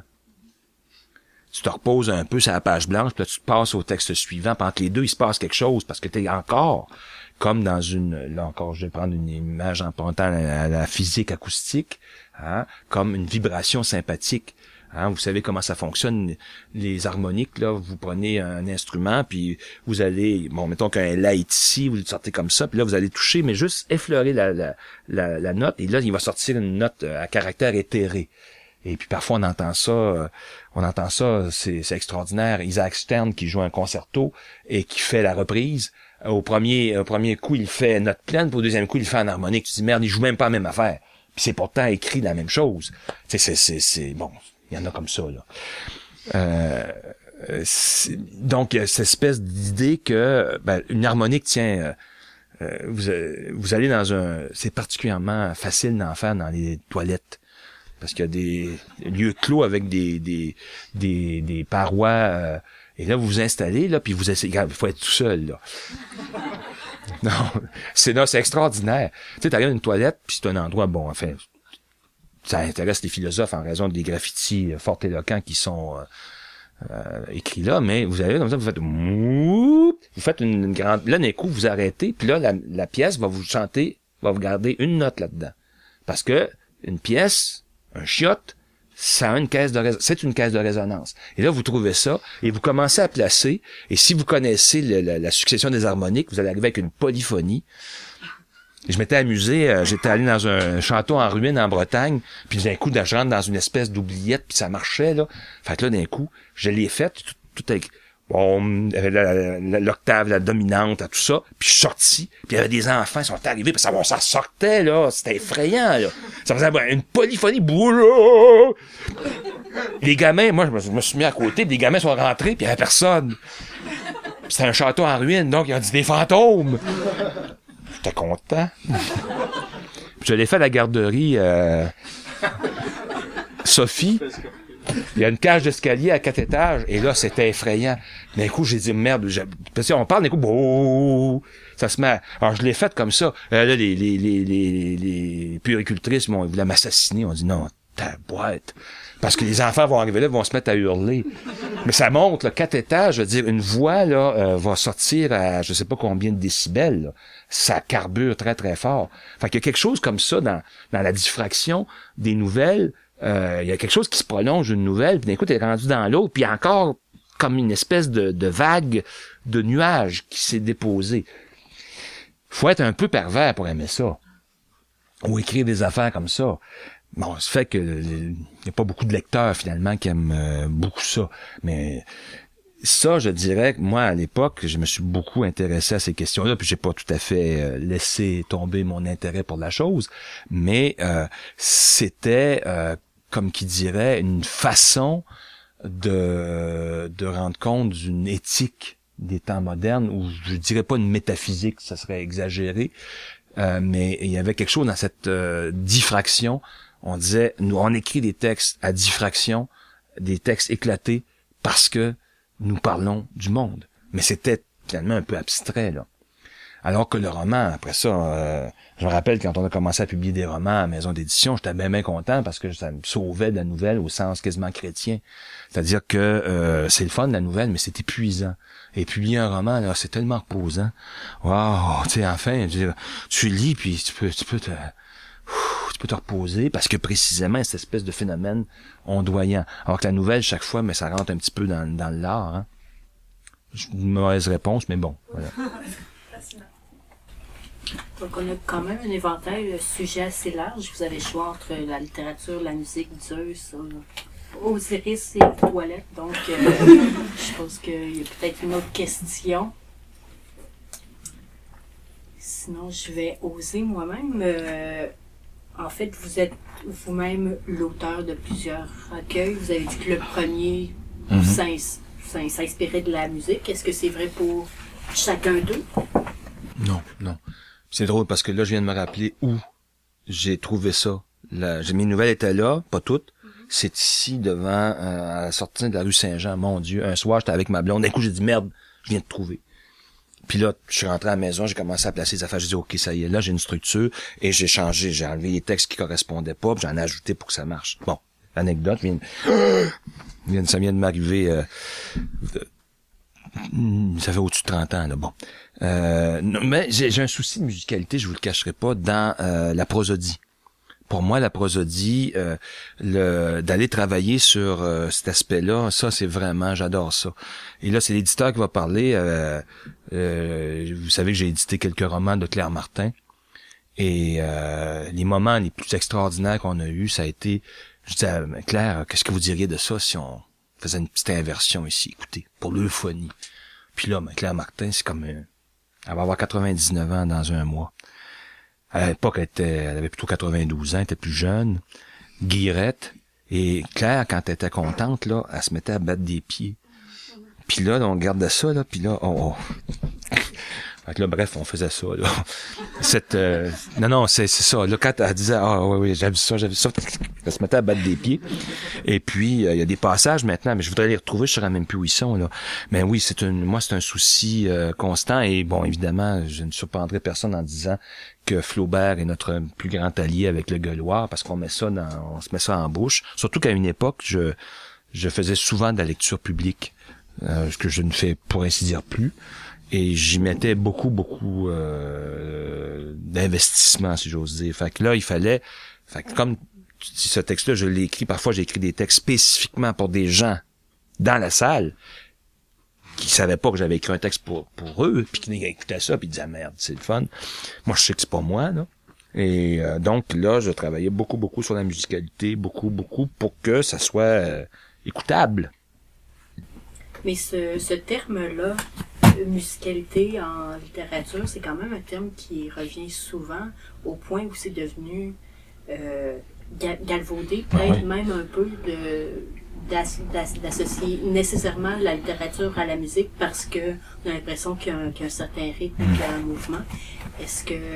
S2: Tu te reposes un peu sur la page blanche, puis là, tu te passes au texte suivant, puis entre les deux, il se passe quelque chose, parce que t'es encore, comme dans là encore, je vais prendre une image en pointant à la physique acoustique, hein, comme une vibration sympathique. Hein, vous savez comment ça fonctionne, les harmoniques, là, vous prenez un instrument, puis vous allez, bon, mettons qu'un La est ici, vous le sortez comme ça, puis là, vous allez toucher, mais juste effleurer la note, et là, il va sortir une note à caractère éthéré. Et puis parfois on entend ça, c'est extraordinaire. Isaac Stern qui joue un concerto et qui fait la reprise. Au premier coup, il fait note pleine, puis au deuxième coup, il fait en harmonique. Tu te dis merde, il joue même pas la même affaire. Puis c'est pourtant écrit la même chose. C'est bon, il y en a comme ça là. Donc cette espèce d'idée que une harmonique tient vous allez c'est particulièrement facile d'en faire dans les toilettes. Parce qu'il y a des lieux clos avec des parois, et là vous vous installez là, puis vous essayez, il faut être tout seul là. Non, c'est extraordinaire. Tu sais, t'arrives dans une toilette, puis c'est un endroit bon, enfin, ça intéresse les philosophes en raison des graffitis fort éloquents qui sont écrits là, mais vous avez comme ça, vous faites une grande... Là, d'un coup, vous arrêtez, puis là, la pièce va vous chanter, va vous garder une note là-dedans. Parce que une pièce, un chiotte, ça a c'est une caisse de résonance. Et là, vous trouvez ça, et vous commencez à placer, et si vous connaissez la succession des harmoniques, vous allez arriver avec une polyphonie. Et je m'étais amusé, j'étais allé dans un château en ruine en Bretagne, puis d'un coup, je rentre dans une espèce d'oubliette, puis ça marchait, là. Fait que là, d'un coup, je l'ai fait, tout avec l'octave, la dominante, tout ça, puis je suis sorti, puis il y avait des enfants, ils sont arrivés, puis ça sortait, là, c'était effrayant, là. Ça faisait une polyphonie, les gamins, moi, je me suis mis à côté, puis les gamins sont rentrés, puis il y avait personne. Puis c'était un château en ruine, donc ils ont dit des fantômes. J'étais content. Puis je l'ai fait à la garderie Sophie. Il y a une cage d'escalier à 4 étages, et là, c'était effrayant. D'un coup, j'ai dit, merde, parce qu'on parle, d'un coup, ça se met Alors, je l'ai fait comme ça. Là, les puéricultrices voulaient m'assassiner. On dit, non, ta boîte. Parce que les enfants vont arriver là, vont se mettre à hurler. Mais ça monte, là, 4 étages, je veux dire, une voix, là, va sortir à je sais pas combien de décibels, là. Ça carbure très, très fort. Fait qu'il y a quelque chose comme ça dans la diffraction des nouvelles. Il y a quelque chose qui se prolonge d'une nouvelle, puis d'un coup, t'es rendu dans l'autre, puis il y a encore comme une espèce de vague de nuages qui s'est déposée. Faut être un peu pervers pour aimer ça. Ou écrire des affaires comme ça. Bon, ça fait que il y a pas beaucoup de lecteurs, finalement, qui aiment beaucoup ça. Mais ça, je dirais que moi, à l'époque, je me suis beaucoup intéressé à ces questions-là, puis j'ai pas tout à fait laissé tomber mon intérêt pour la chose, mais c'était, comme qui dirait, une façon de rendre compte d'une éthique des temps modernes, ou je dirais pas une métaphysique, ça serait exagéré, mais il y avait quelque chose dans cette diffraction. On disait, nous, on écrit des textes à diffraction, des textes éclatés, parce que nous parlons du monde. Mais c'était finalement un peu abstrait, là. Alors que le roman, après ça, je me rappelle quand on a commencé à publier des romans à maison d'édition, j'étais bien content parce que ça me sauvait de la nouvelle au sens quasiment chrétien. C'est-à-dire que c'est le fun de la nouvelle, mais c'est épuisant. Et publier un roman, là, c'est tellement reposant. Wow, tu sais, enfin, je veux dire, tu lis, puis tu peux te reposer, parce que précisément, cette espèce de phénomène ondoyant. Alors que la nouvelle, chaque fois, mais ça rentre un petit peu dans l'art. Hein. Une mauvaise réponse, mais bon, voilà.
S1: Donc, on a quand même un éventail de sujets assez large. Vous avez le choix entre la littérature, la musique, Zeus, Osiris et la toilette. Donc, je pense qu'il y a peut-être une autre question. Sinon, je vais oser moi-même. En fait, vous êtes vous-même l'auteur de plusieurs recueils. Vous avez dit que le premier s'inspirait de la musique. Est-ce que c'est vrai pour chacun d'eux?
S2: Non. C'est drôle parce que là, je viens de me rappeler où j'ai trouvé ça. Mes nouvelles étaient là, pas toutes. C'est ici, devant, à la sortie de la rue Saint-Jean. Mon Dieu, un soir, j'étais avec ma blonde. D'un coup, j'ai dit, merde, je viens de trouver. Puis là, je suis rentré à la maison, j'ai commencé à placer les affaires. J'ai dit, OK, ça y est, là, j'ai une structure. Et j'ai changé, j'ai enlevé les textes qui correspondaient pas, puis j'en ai ajouté pour que ça marche. Bon, l'anecdote ça vient de m'arriver... ça fait au-dessus de 30 ans, là, bon. Mais j'ai un souci de musicalité, je vous le cacherai pas, dans la prosodie. Pour moi, la prosodie, d'aller travailler sur cet aspect-là, ça, c'est vraiment, j'adore ça. Et là, c'est l'éditeur qui va parler. Vous savez que j'ai édité quelques romans de Claire Martin. Et les moments les plus extraordinaires qu'on a eus, ça a été... Je disais à Claire, qu'est-ce que vous diriez de ça si on faisait une petite inversion ici, écoutez, pour l'euphonie. Puis là, Claire Martin, c'est comme... elle va avoir 99 ans dans un mois. À l'époque, elle avait plutôt 92 ans, elle était plus jeune. Guillerette. Et Claire, quand elle était contente, là, elle se mettait à battre des pieds. Puis là, on regardait ça, là, puis là, Fait que là, bref, on faisait ça, là. Non, c'est ça. Là, quand elle disait, oui, j'aime ça, elle se mettait à battre des pieds. Et puis, il y a des passages maintenant, mais je voudrais les retrouver, je saurais même plus où ils sont, là. Mais oui, c'est un souci constant. Et bon, évidemment, je ne surprendrai personne en disant que Flaubert est notre plus grand allié avec le gueuloir, parce qu'on se met ça en bouche. Surtout qu'à une époque, je faisais souvent de la lecture publique, ce que je ne fais, pour ainsi dire, plus. Et j'y mettais beaucoup d'investissement, si j'ose dire. Fait que là, comme tu dis, ce texte-là, je l'ai écrit, parfois j'ai écrit des textes spécifiquement pour des gens dans la salle qui savaient pas que j'avais écrit un texte pour eux, puis qui écoutaient ça, puis ils disaient, merde, c'est le fun. Moi, je sais que c'est pas moi, là. Et donc là, je travaillais beaucoup sur la musicalité, beaucoup pour que ça soit écoutable.
S1: Mais ce terme-là, musicalité en littérature, c'est quand même un terme qui revient souvent au point où c'est devenu galvaudé, peut-être même un peu d'associer nécessairement la littérature à la musique parce que on a l'impression qu'il y a un certain rythme, qu'il y a un mouvement. Est-ce que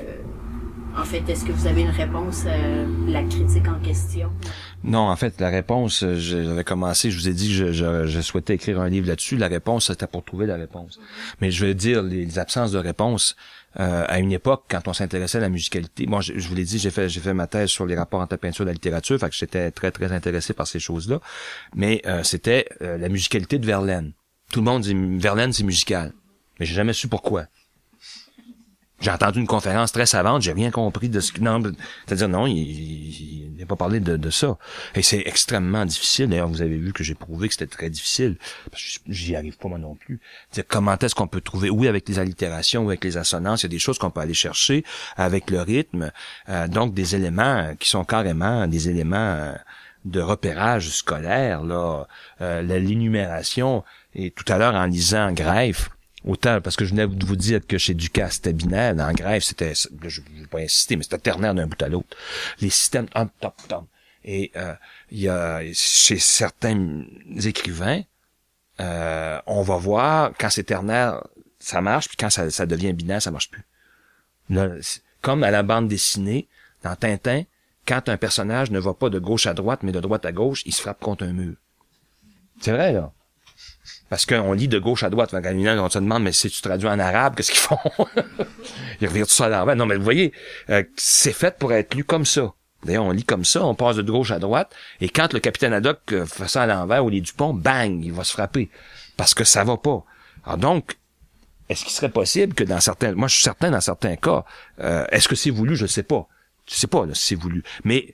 S1: vous avez une réponse à la critique en question?
S2: Non, en fait, la réponse, j'avais commencé, je vous ai dit que je souhaitais écrire un livre là-dessus. La réponse, c'était pour trouver la réponse. Mais je veux dire, les absences de réponse, à une époque, quand on s'intéressait à la musicalité, bon, je vous l'ai dit, j'ai fait ma thèse sur les rapports entre la peinture et la littérature, fait que j'étais très, très intéressé par ces choses-là. Mais c'était la musicalité de Verlaine. Tout le monde dit, Verlaine, c'est musical. Mais j'ai jamais su pourquoi. J'ai entendu une conférence très savante, j'ai rien compris de ce que... Non, c'est-à-dire, non, il n'a pas parlé de ça. Et c'est extrêmement difficile. D'ailleurs, vous avez vu que j'ai prouvé que c'était très difficile. Parce que j'y arrive pas moi non plus. C'est-à-dire, comment est-ce qu'on peut trouver... Oui, avec les allitérations, avec les assonances, il y a des choses qu'on peut aller chercher avec le rythme. Donc, des éléments qui sont carrément des éléments de repérage scolaire, là. L'énumération. Et tout à l'heure, en lisant Greif, autant, parce que je venais de vous dire que chez Ducas, c'était binaire, dans Greif, c'était, je ne vais pas insister, mais c'était ternaire d'un bout à l'autre. Les systèmes, top. Et, il y a, chez certains écrivains, on va voir, quand c'est ternaire, ça marche, puis quand ça devient binaire, ça marche plus. Là, comme à la bande dessinée, dans Tintin, quand un personnage ne va pas de gauche à droite, mais de droite à gauche, il se frappe contre un mur. C'est vrai, là. Parce qu'on lit de gauche à droite. On se demande, mais si tu traduis en arabe, qu'est-ce qu'ils font? Ils revirent tout ça à l'envers. Non, mais vous voyez, c'est fait pour être lu comme ça. D'ailleurs, on lit comme ça, on passe de gauche à droite, et quand le capitaine Haddock fait ça à l'envers, au lit du pont, bang, il va se frapper. Parce que ça va pas. Alors donc, est-ce qu'il serait possible que moi je suis certain dans certains cas, est-ce que c'est voulu? Je sais pas. Je sais pas là, si c'est voulu. Mais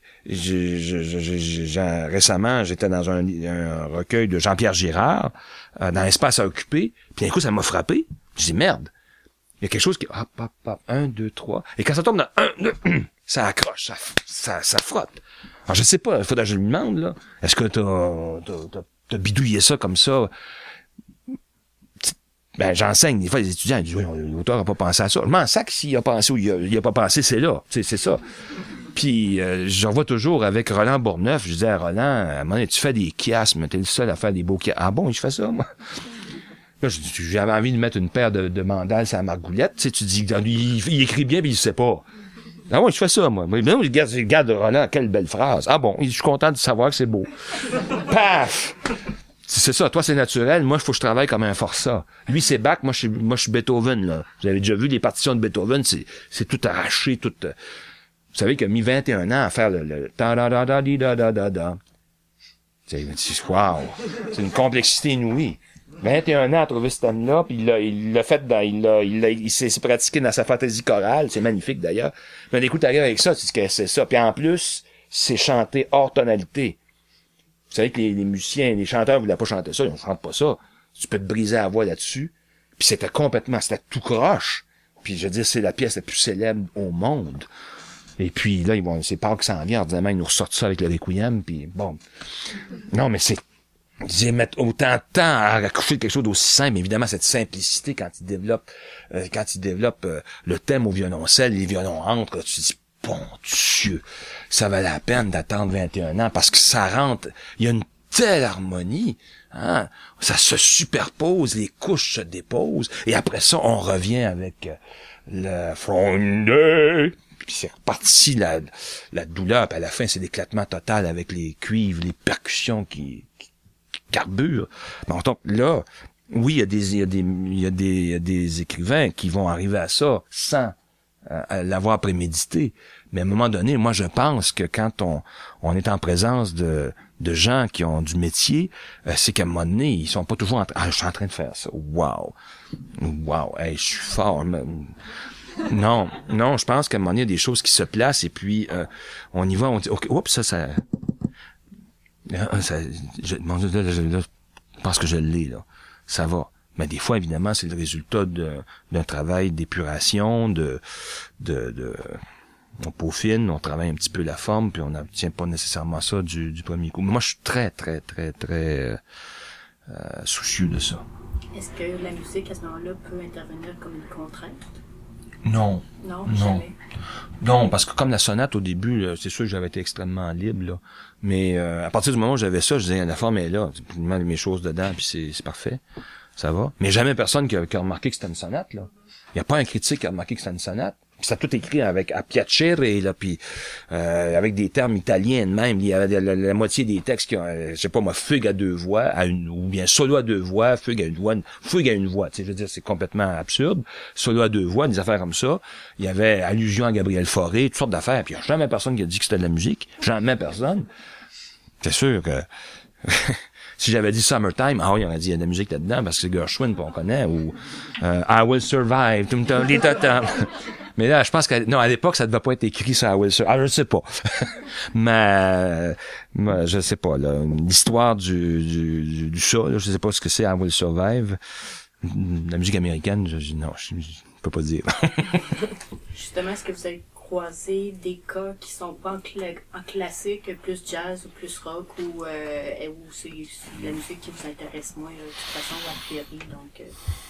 S2: récemment, j'étais dans un recueil de Jean-Pierre Girard, dans l'espace à occuper, puis d'un coup, ça m'a frappé. Je dis merde. Il y a quelque chose qui... Hop, 1, 2, 3. Et quand ça tombe dans 1, 2, ça accroche, ça frotte. Alors, je sais pas, il faudrait que je lui demande, là. Est-ce que t'as bidouillé ça comme ça? Ben, j'enseigne. Des fois, les étudiants, ils disent, oui, l'auteur a pas pensé à ça. Je m'en sac s'il a pensé ou il a pas pensé, c'est là. C'est ça. Puis, je revois toujours avec Roland Bourneuf. Je disais à Roland, à un moment donné, tu fais des chiasmes, t'es le seul à faire des beaux chiasmes. Ah bon, je fais ça, moi? Là, j'avais envie de mettre une paire de mandales sur la margoulette. Tu sais, tu dis, il écrit bien, puis il sait pas. Ah ouais, je fais ça, moi. Mais non, regarde Roland, quelle belle phrase. Ah bon, je suis content de savoir que c'est beau. Paf! C'est ça, toi c'est naturel, moi il faut que je travaille comme un forçat. Lui c'est Bach, moi je suis Beethoven, là. Vous avez déjà vu les partitions de Beethoven, c'est tout arraché, tout... Vous savez qu'il a mis 21 ans à faire le ta-da-da-da-di-da-da-da-da. Wow! C'est une complexité inouïe. 21 ans à trouver ce thème-là, puis il l'a fait il s'est pratiqué dans sa fantaisie chorale, c'est magnifique d'ailleurs. Mais écoute, t'arrives avec ça, tu dis que c'est ça. Puis en plus, c'est chanté hors tonalité. Vous savez que les musiciens, les chanteurs voulaient pas chanter ça, ils ne chantent pas ça. Tu peux te briser la voix là-dessus. Puis c'était tout croche. Puis je veux dire, c'est la pièce la plus célèbre au monde. Et puis là, c'est Pâques s'en vient, ordinairement, ils nous ressortent ça avec le Requiem, puis bon. Non, mais ils mettent autant de temps à accoucher quelque chose d'aussi simple. Évidemment, cette simplicité, quand ils développent le thème au violoncelle, les violons entrent, tu te dis, bon Dieu, ça valait la peine d'attendre 21 ans, parce que ça rentre, il y a une telle harmonie, hein, ça se superpose, les couches se déposent, et après ça, on revient avec le Friday, puis c'est reparti la douleur, puis à la fin, c'est l'éclatement total avec les cuivres, les percussions qui carburent. Bon, donc là, oui, il y a des écrivains qui vont arriver à ça sans l'avoir prémédité. Mais à un moment donné, moi, je pense que quand on est en présence de gens qui ont du métier, c'est qu'à un moment donné, ils sont pas toujours je suis en train de faire ça. Wow. Hey, je suis fort. Non, je pense qu'à un moment donné, il y a des choses qui se placent et puis on y va, on dit, OK, oups, je pense que je l'ai, là. Ça va. Mais des fois, évidemment, c'est le résultat d'un travail d'épuration, on peaufine, on travaille un petit peu la forme, puis on n'obtient pas nécessairement ça du premier coup. Mais moi, je suis très, très, très, très soucieux de ça.
S1: Est-ce que la musique, à ce moment-là, peut intervenir comme une contrainte?
S2: Non.
S1: Non, jamais.
S2: Non, parce que comme la sonate au début, là, c'est sûr que j'avais été extrêmement libre, là. Mais à partir du moment où j'avais ça, je disais, la forme est là, je mets mes choses dedans, puis c'est parfait. Ça va. Mais jamais personne qui a remarqué que c'était une sonate, là. Il n'y a pas un critique qui a remarqué que c'était une sonate. Puis ça a tout écrit avec a piacere, là, puis avec des termes italiens de même. Il y avait la moitié des textes qui ont, je sais pas moi, fugue à deux voix, ou bien solo à deux voix, fugue à une voix. Tu sais, je veux dire, c'est complètement absurde. Solo à deux voix, des affaires comme ça. Il y avait allusion à Gabriel Fauré, toutes sortes d'affaires. Puis il n'y a jamais personne qui a dit que c'était de la musique. Jamais personne. C'est sûr que si j'avais dit Summertime, il aurait dit il y a de la musique là-dedans parce que c'est Gershwin qu'on connaît, ou I Will Survive, mais là je pense qu'à l'époque ça devait pas être écrit sur I Will Survive, je sais pas. mais je sais pas là, l'histoire du chat, là, je sais pas ce que c'est I Will Survive. La musique américaine, je peux pas dire.
S1: Justement, est-ce que vous avez croisé des cas qui sont pas en classique, plus jazz ou plus rock, ou c'est la musique qui vous intéresse moins, de toute façon, a priori, donc...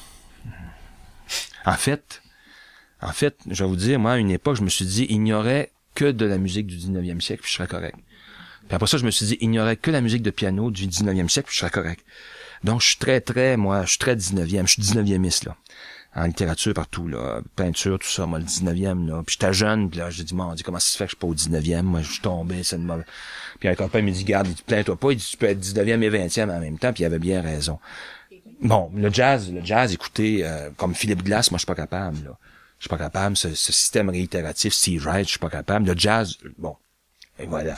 S2: En fait, je vais vous dire, moi, à une époque, je me suis dit, il n'y aurait que de la musique du 19e siècle, puis je serais correct. Puis après ça, je me suis dit, il n'y aurait que la musique de piano du 19e siècle, puis je serais correct. Donc, je suis très 19e, je suis 19e-iste, là. En littérature partout, là, peinture, tout ça, moi, le 19e, là. Puis j'étais jeune, puis là, j'ai dit, mon Dieu, comment ça se fait que je suis pas au 19e? Moi, je suis tombé, c'est une mauvaise... Puis un copain me dit, garde, plains-toi pas, il dit, tu peux être 19e et 20e en même temps, puis il avait bien raison. Bon, le jazz, écoutez, comme Philippe Glass, moi, je suis pas capable, là. Je suis pas capable, ce système réitératif, Steve Wright, je suis pas capable. Le jazz, bon, et voilà.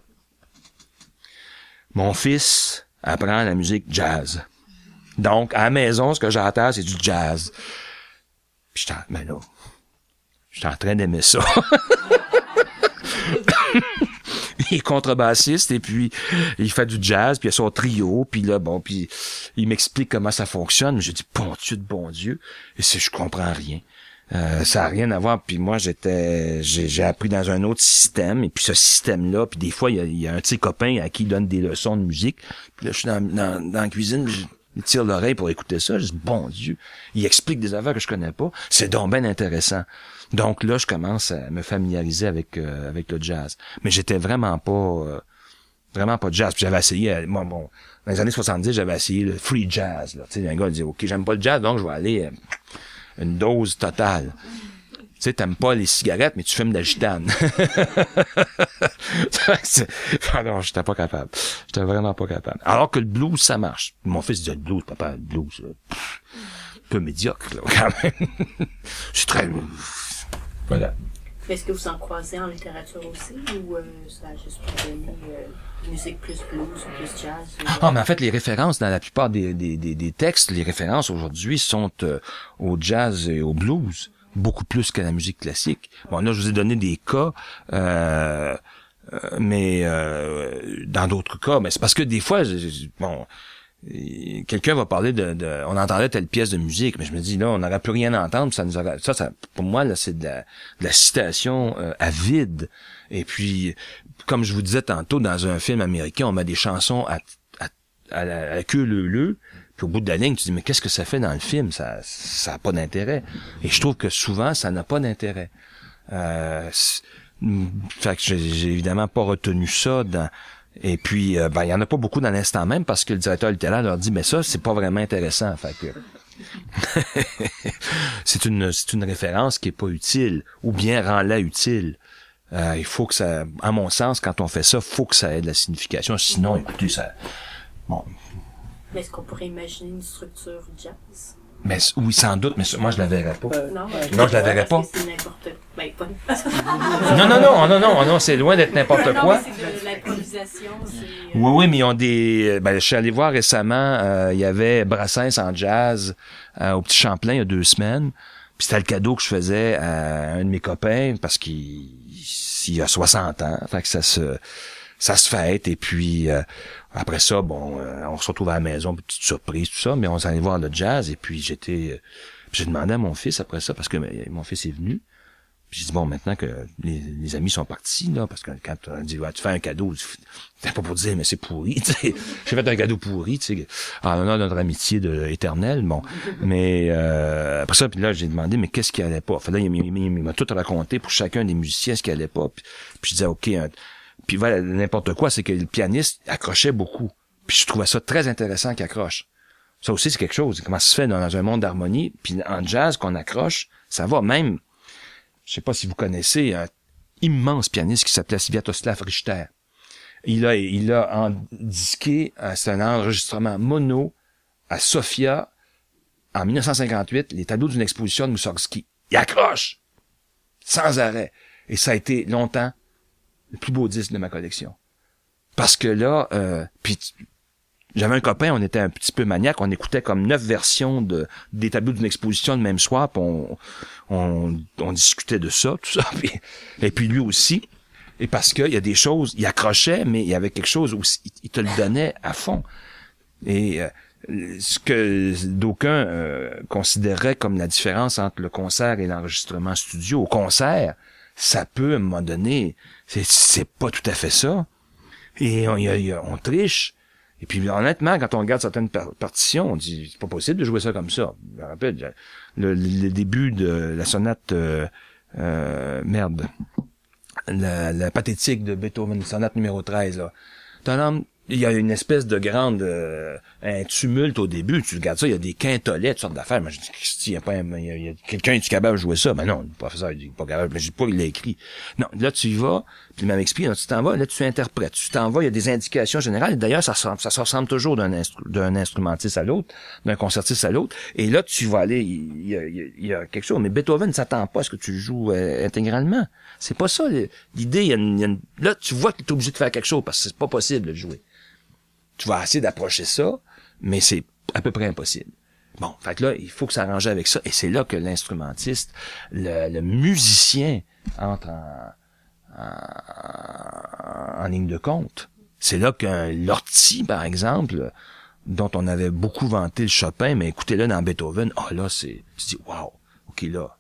S2: Mon fils apprend la musique jazz. Donc, à la maison, ce que j'entends, c'est du jazz. Puis j'étais en train d'aimer ça. Il est contrebassiste et puis il fait du jazz, puis il a son trio, puis là, bon, puis il m'explique comment ça fonctionne. J'ai dit, bon Dieu, et je comprends rien. Ça a rien à voir. Puis moi, j'ai appris dans un autre système, et puis ce système-là, puis des fois, il y a un petit copain à qui il donne des leçons de musique. Puis là, je suis dans la cuisine, il tire l'oreille pour écouter ça. Je dis, bon Dieu, il explique des affaires que je connais pas. C'est donc bien intéressant. Donc là, je commence à me familiariser avec le jazz. Mais j'étais vraiment pas jazz. Puis j'avais essayé, dans les années 70, j'avais essayé le free jazz. Là. Tu sais, un gars dit, OK, j'aime pas le jazz, donc je vais aller une dose totale. Tu sais, t'aimes pas les cigarettes, mais tu fumes de la gitane. Non, j'étais pas capable. J'étais vraiment pas capable. Alors que le blues, ça marche. Mon fils disait, le blues, papa, le blues, un peu médiocre, là, quand même. C'est très... Voilà.
S1: Est-ce que vous en croisez en littérature aussi, ou ça a juste donné musique plus blues ou plus jazz?
S2: Mais en fait, les références dans la plupart des textes, les références aujourd'hui sont au jazz et au blues, beaucoup plus qu'à la musique classique. Bon, là, je vous ai donné des cas, mais dans d'autres cas, mais c'est parce que des fois, quelqu'un va parler on entendait telle pièce de musique, mais je me dis là, on n'aurait plus rien à entendre, ça pour moi là, c'est de la citation à vide. Et puis, comme je vous disais tantôt, dans un film américain, on met des chansons à la queue leu, puis au bout de la ligne, tu dis mais qu'est-ce que ça fait dans le film? Ça a pas d'intérêt. Et je trouve que souvent, ça n'a pas d'intérêt. Fait que j'ai évidemment pas retenu ça Et puis, il y en a pas beaucoup dans l'instant même parce que le directeur littéraire leur dit, mais ça, c'est pas vraiment intéressant. Fait que c'est une référence qui est pas utile, ou bien rend-la utile. Il faut que ça, à mon sens, quand on fait ça, faut que ça ait de la signification. Sinon, écoutez, ça, bon.
S1: Mais est-ce qu'on pourrait imaginer une structure jazz?
S2: Mais oui, sans doute, mais moi je la verrais pas.
S1: Non,
S2: je la verrais pas.
S1: C'est n'importe quoi.
S2: Non, c'est loin d'être n'importe quoi.
S1: Non, c'est de l'improvisation.
S2: Oui, mais ils ont des... je suis allé voir récemment, il y avait Brassens en jazz au Petit Champlain il y a 2 semaines. Puis c'était le cadeau que je faisais à un de mes copains parce qu'il a 60 ans. Fait que ça se fête. Et puis après ça, on se retrouve à la maison, petite surprise, tout ça, mais on s'est allé voir le jazz. Et puis j'ai demandé à mon fils après ça, parce que mon fils est venu. J'ai dit, maintenant que les amis sont partis, là, parce que quand on dit, tu fais un cadeau, c'est pas pour dire, mais c'est pourri, tu sais. J'ai fait un cadeau pourri, tu sais, en l'honneur de notre amitié éternelle, bon. Mais, après ça, puis là, j'ai demandé, mais qu'est-ce qui allait pas? Enfin, là, il m'a tout raconté pour chacun des musiciens, ce qui allait pas. Puis je disais, OK, puis voilà, n'importe quoi, c'est que le pianiste accrochait beaucoup. Puis je trouvais ça très intéressant qu'il accroche. Ça aussi, c'est quelque chose. Comment ça se fait dans un monde d'harmonie? Puis en jazz, qu'on accroche, ça va même. Je sais pas si vous connaissez un immense pianiste qui s'appelait Sviatoslav Richter. Il a disqué, c'est un enregistrement mono à Sofia en 1958, les tableaux d'une exposition de Moussorgsky. Il accroche sans arrêt. Et ça a été longtemps le plus beau disque de ma collection. Parce que là, puis j'avais un copain, on était un petit peu maniaque, on écoutait comme 9 versions des tableaux d'une exposition le même soir, puis on discutait de ça, tout ça, et puis lui aussi. Et parce qu'il y a des choses, il accrochait, mais il y avait quelque chose où il te le donnait à fond. Et ce que d'aucuns considéraient comme la différence entre le concert et l'enregistrement studio. Au concert, ça peut, à un moment donné, c'est pas tout à fait ça. Et on triche. Et puis, honnêtement, quand on regarde certaines partitions, on dit, c'est pas possible de jouer ça comme ça. Je me rappelle, le début de la sonate, la pathétique de Beethoven, sonate numéro 13, là. Il y a une espèce de grande, un tumulte au début. Tu regardes ça, il y a des quintolets, toutes sortes d'affaires. Moi, je dis, il y a quelqu'un qui est capable de jouer ça. Ben non, le professeur, il dit pas capable. Je dis pas qu'il l'a écrit. Non, là, tu y vas, puis il m'a expliqué, là, tu t'en vas, là, tu interprètes. Tu t'en vas, il y a des indications générales. D'ailleurs, ça se ressemble toujours d'un instrumentiste à l'autre, d'un concertiste à l'autre. Et là, tu vas aller, il y a quelque chose. Mais Beethoven ne s'attend pas à ce que tu joues intégralement. C'est pas ça, l'idée. Là, tu vois que tu es obligé de faire quelque chose parce que c'est pas possible de jouer. Tu vas essayer d'approcher ça, mais c'est à peu près impossible. Bon, fait que là, il faut que ça arrange avec ça. Et c'est là que l'instrumentiste, le musicien entre en ligne de compte. C'est là qu'un Lortie, par exemple, dont on avait beaucoup vanté le Chopin, mais écoutez-le dans Beethoven, là, tu dis, wow, ok, là,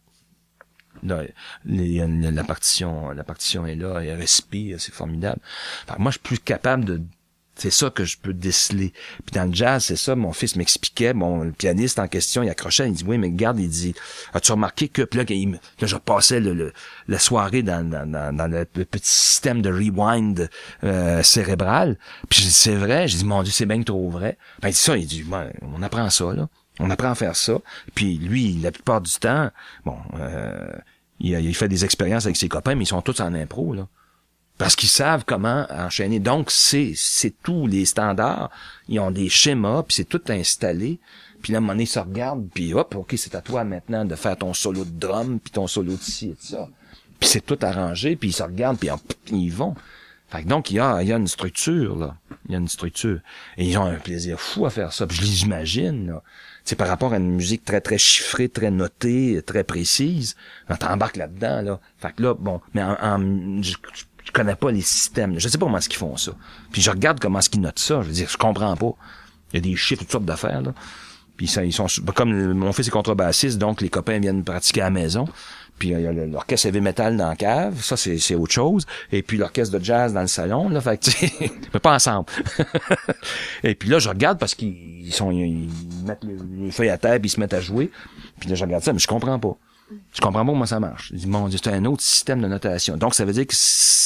S2: la partition est là, elle respire, c'est formidable. Fait que moi, je suis plus capable c'est ça que je peux déceler. Puis dans le jazz, c'est ça, mon fils m'expliquait, le pianiste en question, il accrochait, il dit, oui, mais regarde, il dit, as-tu remarqué que, puis là, je passais la soirée dans le petit système de rewind cérébral, puis j'ai dit, c'est vrai, j'ai dit, mon Dieu, c'est bien trop vrai. Ben, il dit ça, il dit, on apprend ça, là. On apprend à faire ça. Puis lui, la plupart du temps, il fait des expériences avec ses copains, mais ils sont tous en impro, là. Parce qu'ils savent comment enchaîner. Donc, c'est tous les standards. Ils ont des schémas, puis c'est tout installé. Puis là, à un moment donné, ils se regardent, puis hop, OK, c'est à toi maintenant de faire ton solo de drum, puis ton solo de ci et de ça. Puis c'est tout arrangé, puis ils se regardent, puis ils vont. Fait que donc, il y a une structure, là. Il y a une structure. Et ils ont un plaisir fou à faire ça. Puis je les imagine, là. C'est par rapport à une musique très, très chiffrée, très notée, très précise. Quand t'embarques là-dedans, là. Fait que là, mais je connais pas les systèmes. Je sais pas comment est-ce qu'ils font ça. Puis je regarde comment est-ce qu'ils notent ça. Je veux dire, je comprends pas. Il y a des chiffres, toutes sortes d'affaires, là. Puis ils sont comme mon fils est contrebassiste, donc les copains viennent pratiquer à la maison. Puis il y a l'orchestre heavy metal dans la cave, ça c'est autre chose. Et puis l'orchestre de jazz dans le salon, là, fait que tu sais, mais pas ensemble. Et puis là je regarde parce ils mettent les feuilles à terre puis ils se mettent à jouer. Puis là je regarde ça, mais je comprends pas. Je comprends pas comment ça marche. Je dis, mon Dieu, c'est un autre système de notation. Donc, ça veut dire que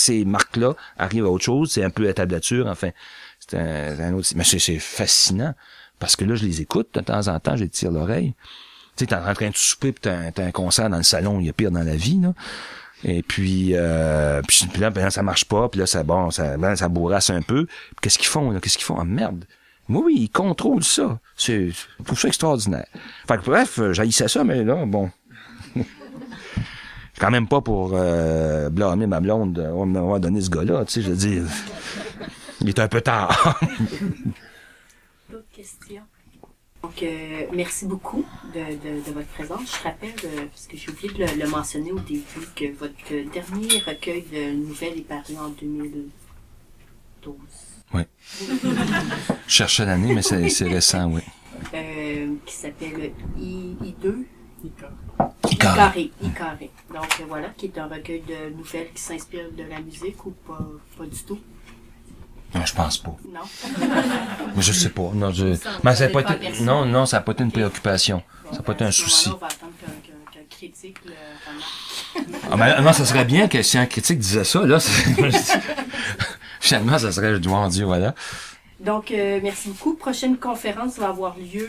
S2: ces marques-là arrivent à autre chose, c'est un peu la tablature, enfin, c'est un autre... Mais c'est fascinant, parce que là, je les écoute, de temps en temps, je les tire l'oreille. Tu sais, t'es en train de souper, pis t'as un concert dans le salon, il y a pire dans la vie, là. Et puis là, ben, ça marche pas, puis là, ça bourrasse un peu. Puis qu'est-ce qu'ils font, là? Qu'est-ce qu'ils font? Ah, merde! Oui, ils contrôlent ça. Je trouve ça extraordinaire. Fait que bref, j'haïssais ça, mais là, bon. Quand même pas pour blâmer ma blonde, on m'a donné ce gars-là, tu sais, je veux dire. Il est un peu tard.
S1: D'autres questions? Donc, merci beaucoup de votre présence. Je rappelle, parce que j'ai oublié de le mentionner au début, que votre dernier recueil de nouvelles est paru en 2012.
S2: Oui. Je cherchais l'année, mais c'est récent, oui.
S1: Qui s'appelle I2.
S2: Icaré.
S1: Icaré. Donc, voilà, qui est un recueil de nouvelles qui s'inspire de la musique ou pas du tout.
S2: Non, je pense pas.
S1: Non.
S2: Mais je sais pas. Non, mais ça a pas été... Non, ça n'a pas été une préoccupation. Ça n'a pas été un souci.
S1: On va attendre qu'un critique le remarque.
S2: Ah, ben, non, ça serait bien que si un critique disait ça, là, finalement, ça serait, je dois en dire, voilà.
S1: Donc, merci beaucoup. Prochaine conférence va avoir lieu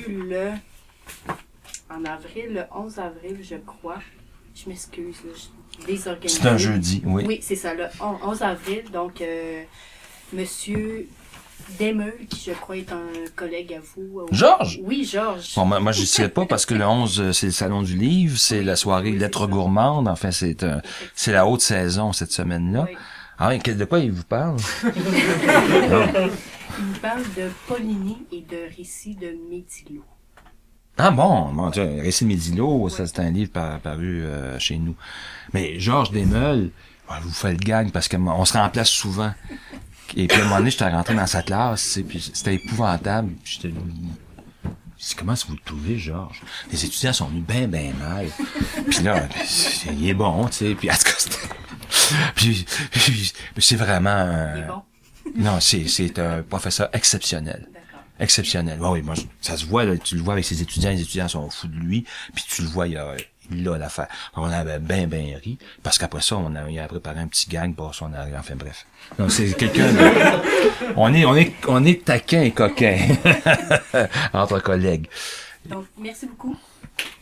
S1: en avril, le 11 avril, je crois. Je m'excuse, désorganisé.
S2: C'est un jeudi, oui.
S1: Oui, c'est ça, le 11 avril. Donc, Monsieur Demeul, qui je crois est un collègue à vous.
S2: Georges?
S1: Oui, Georges.
S2: Bon, moi, je sais pas parce que le 11, c'est le Salon du Livre, c'est la soirée Lettres gourmandes. Enfin, c'est la haute saison cette semaine-là.
S1: Oui.
S2: Ah oui, de quoi il vous parle?
S1: Il nous parle de Poligny et de récits de Médillo.
S2: Ah bon, mon Dieu, Récit de Médillo, ça c'est un livre paru chez nous. Mais Georges Desmeules, je vous fais le gag parce que on se remplace souvent. Et puis à un moment donné, j'étais rentré dans sa classe, puis c'était épouvantable. Puis j'étais comment est-ce que vous le trouvez, Georges? Les étudiants sont venus bien mal. Puis là, il est bon, tu sais. Puis en tout cas, puis c'est vraiment...
S1: Il est bon?
S2: Non, c'est un professeur exceptionnel.
S1: D'accord.
S2: Exceptionnel. Oui, moi, ça se voit, là, tu le vois avec ses étudiants, les étudiants sont fous de lui, puis tu le vois, il a l'affaire. On avait bien ri, parce qu'après ça, il a préparé un petit gang pour son arrière, enfin bref. Donc c'est quelqu'un de... on est taquin et coquin entre collègues.
S1: Donc, merci beaucoup.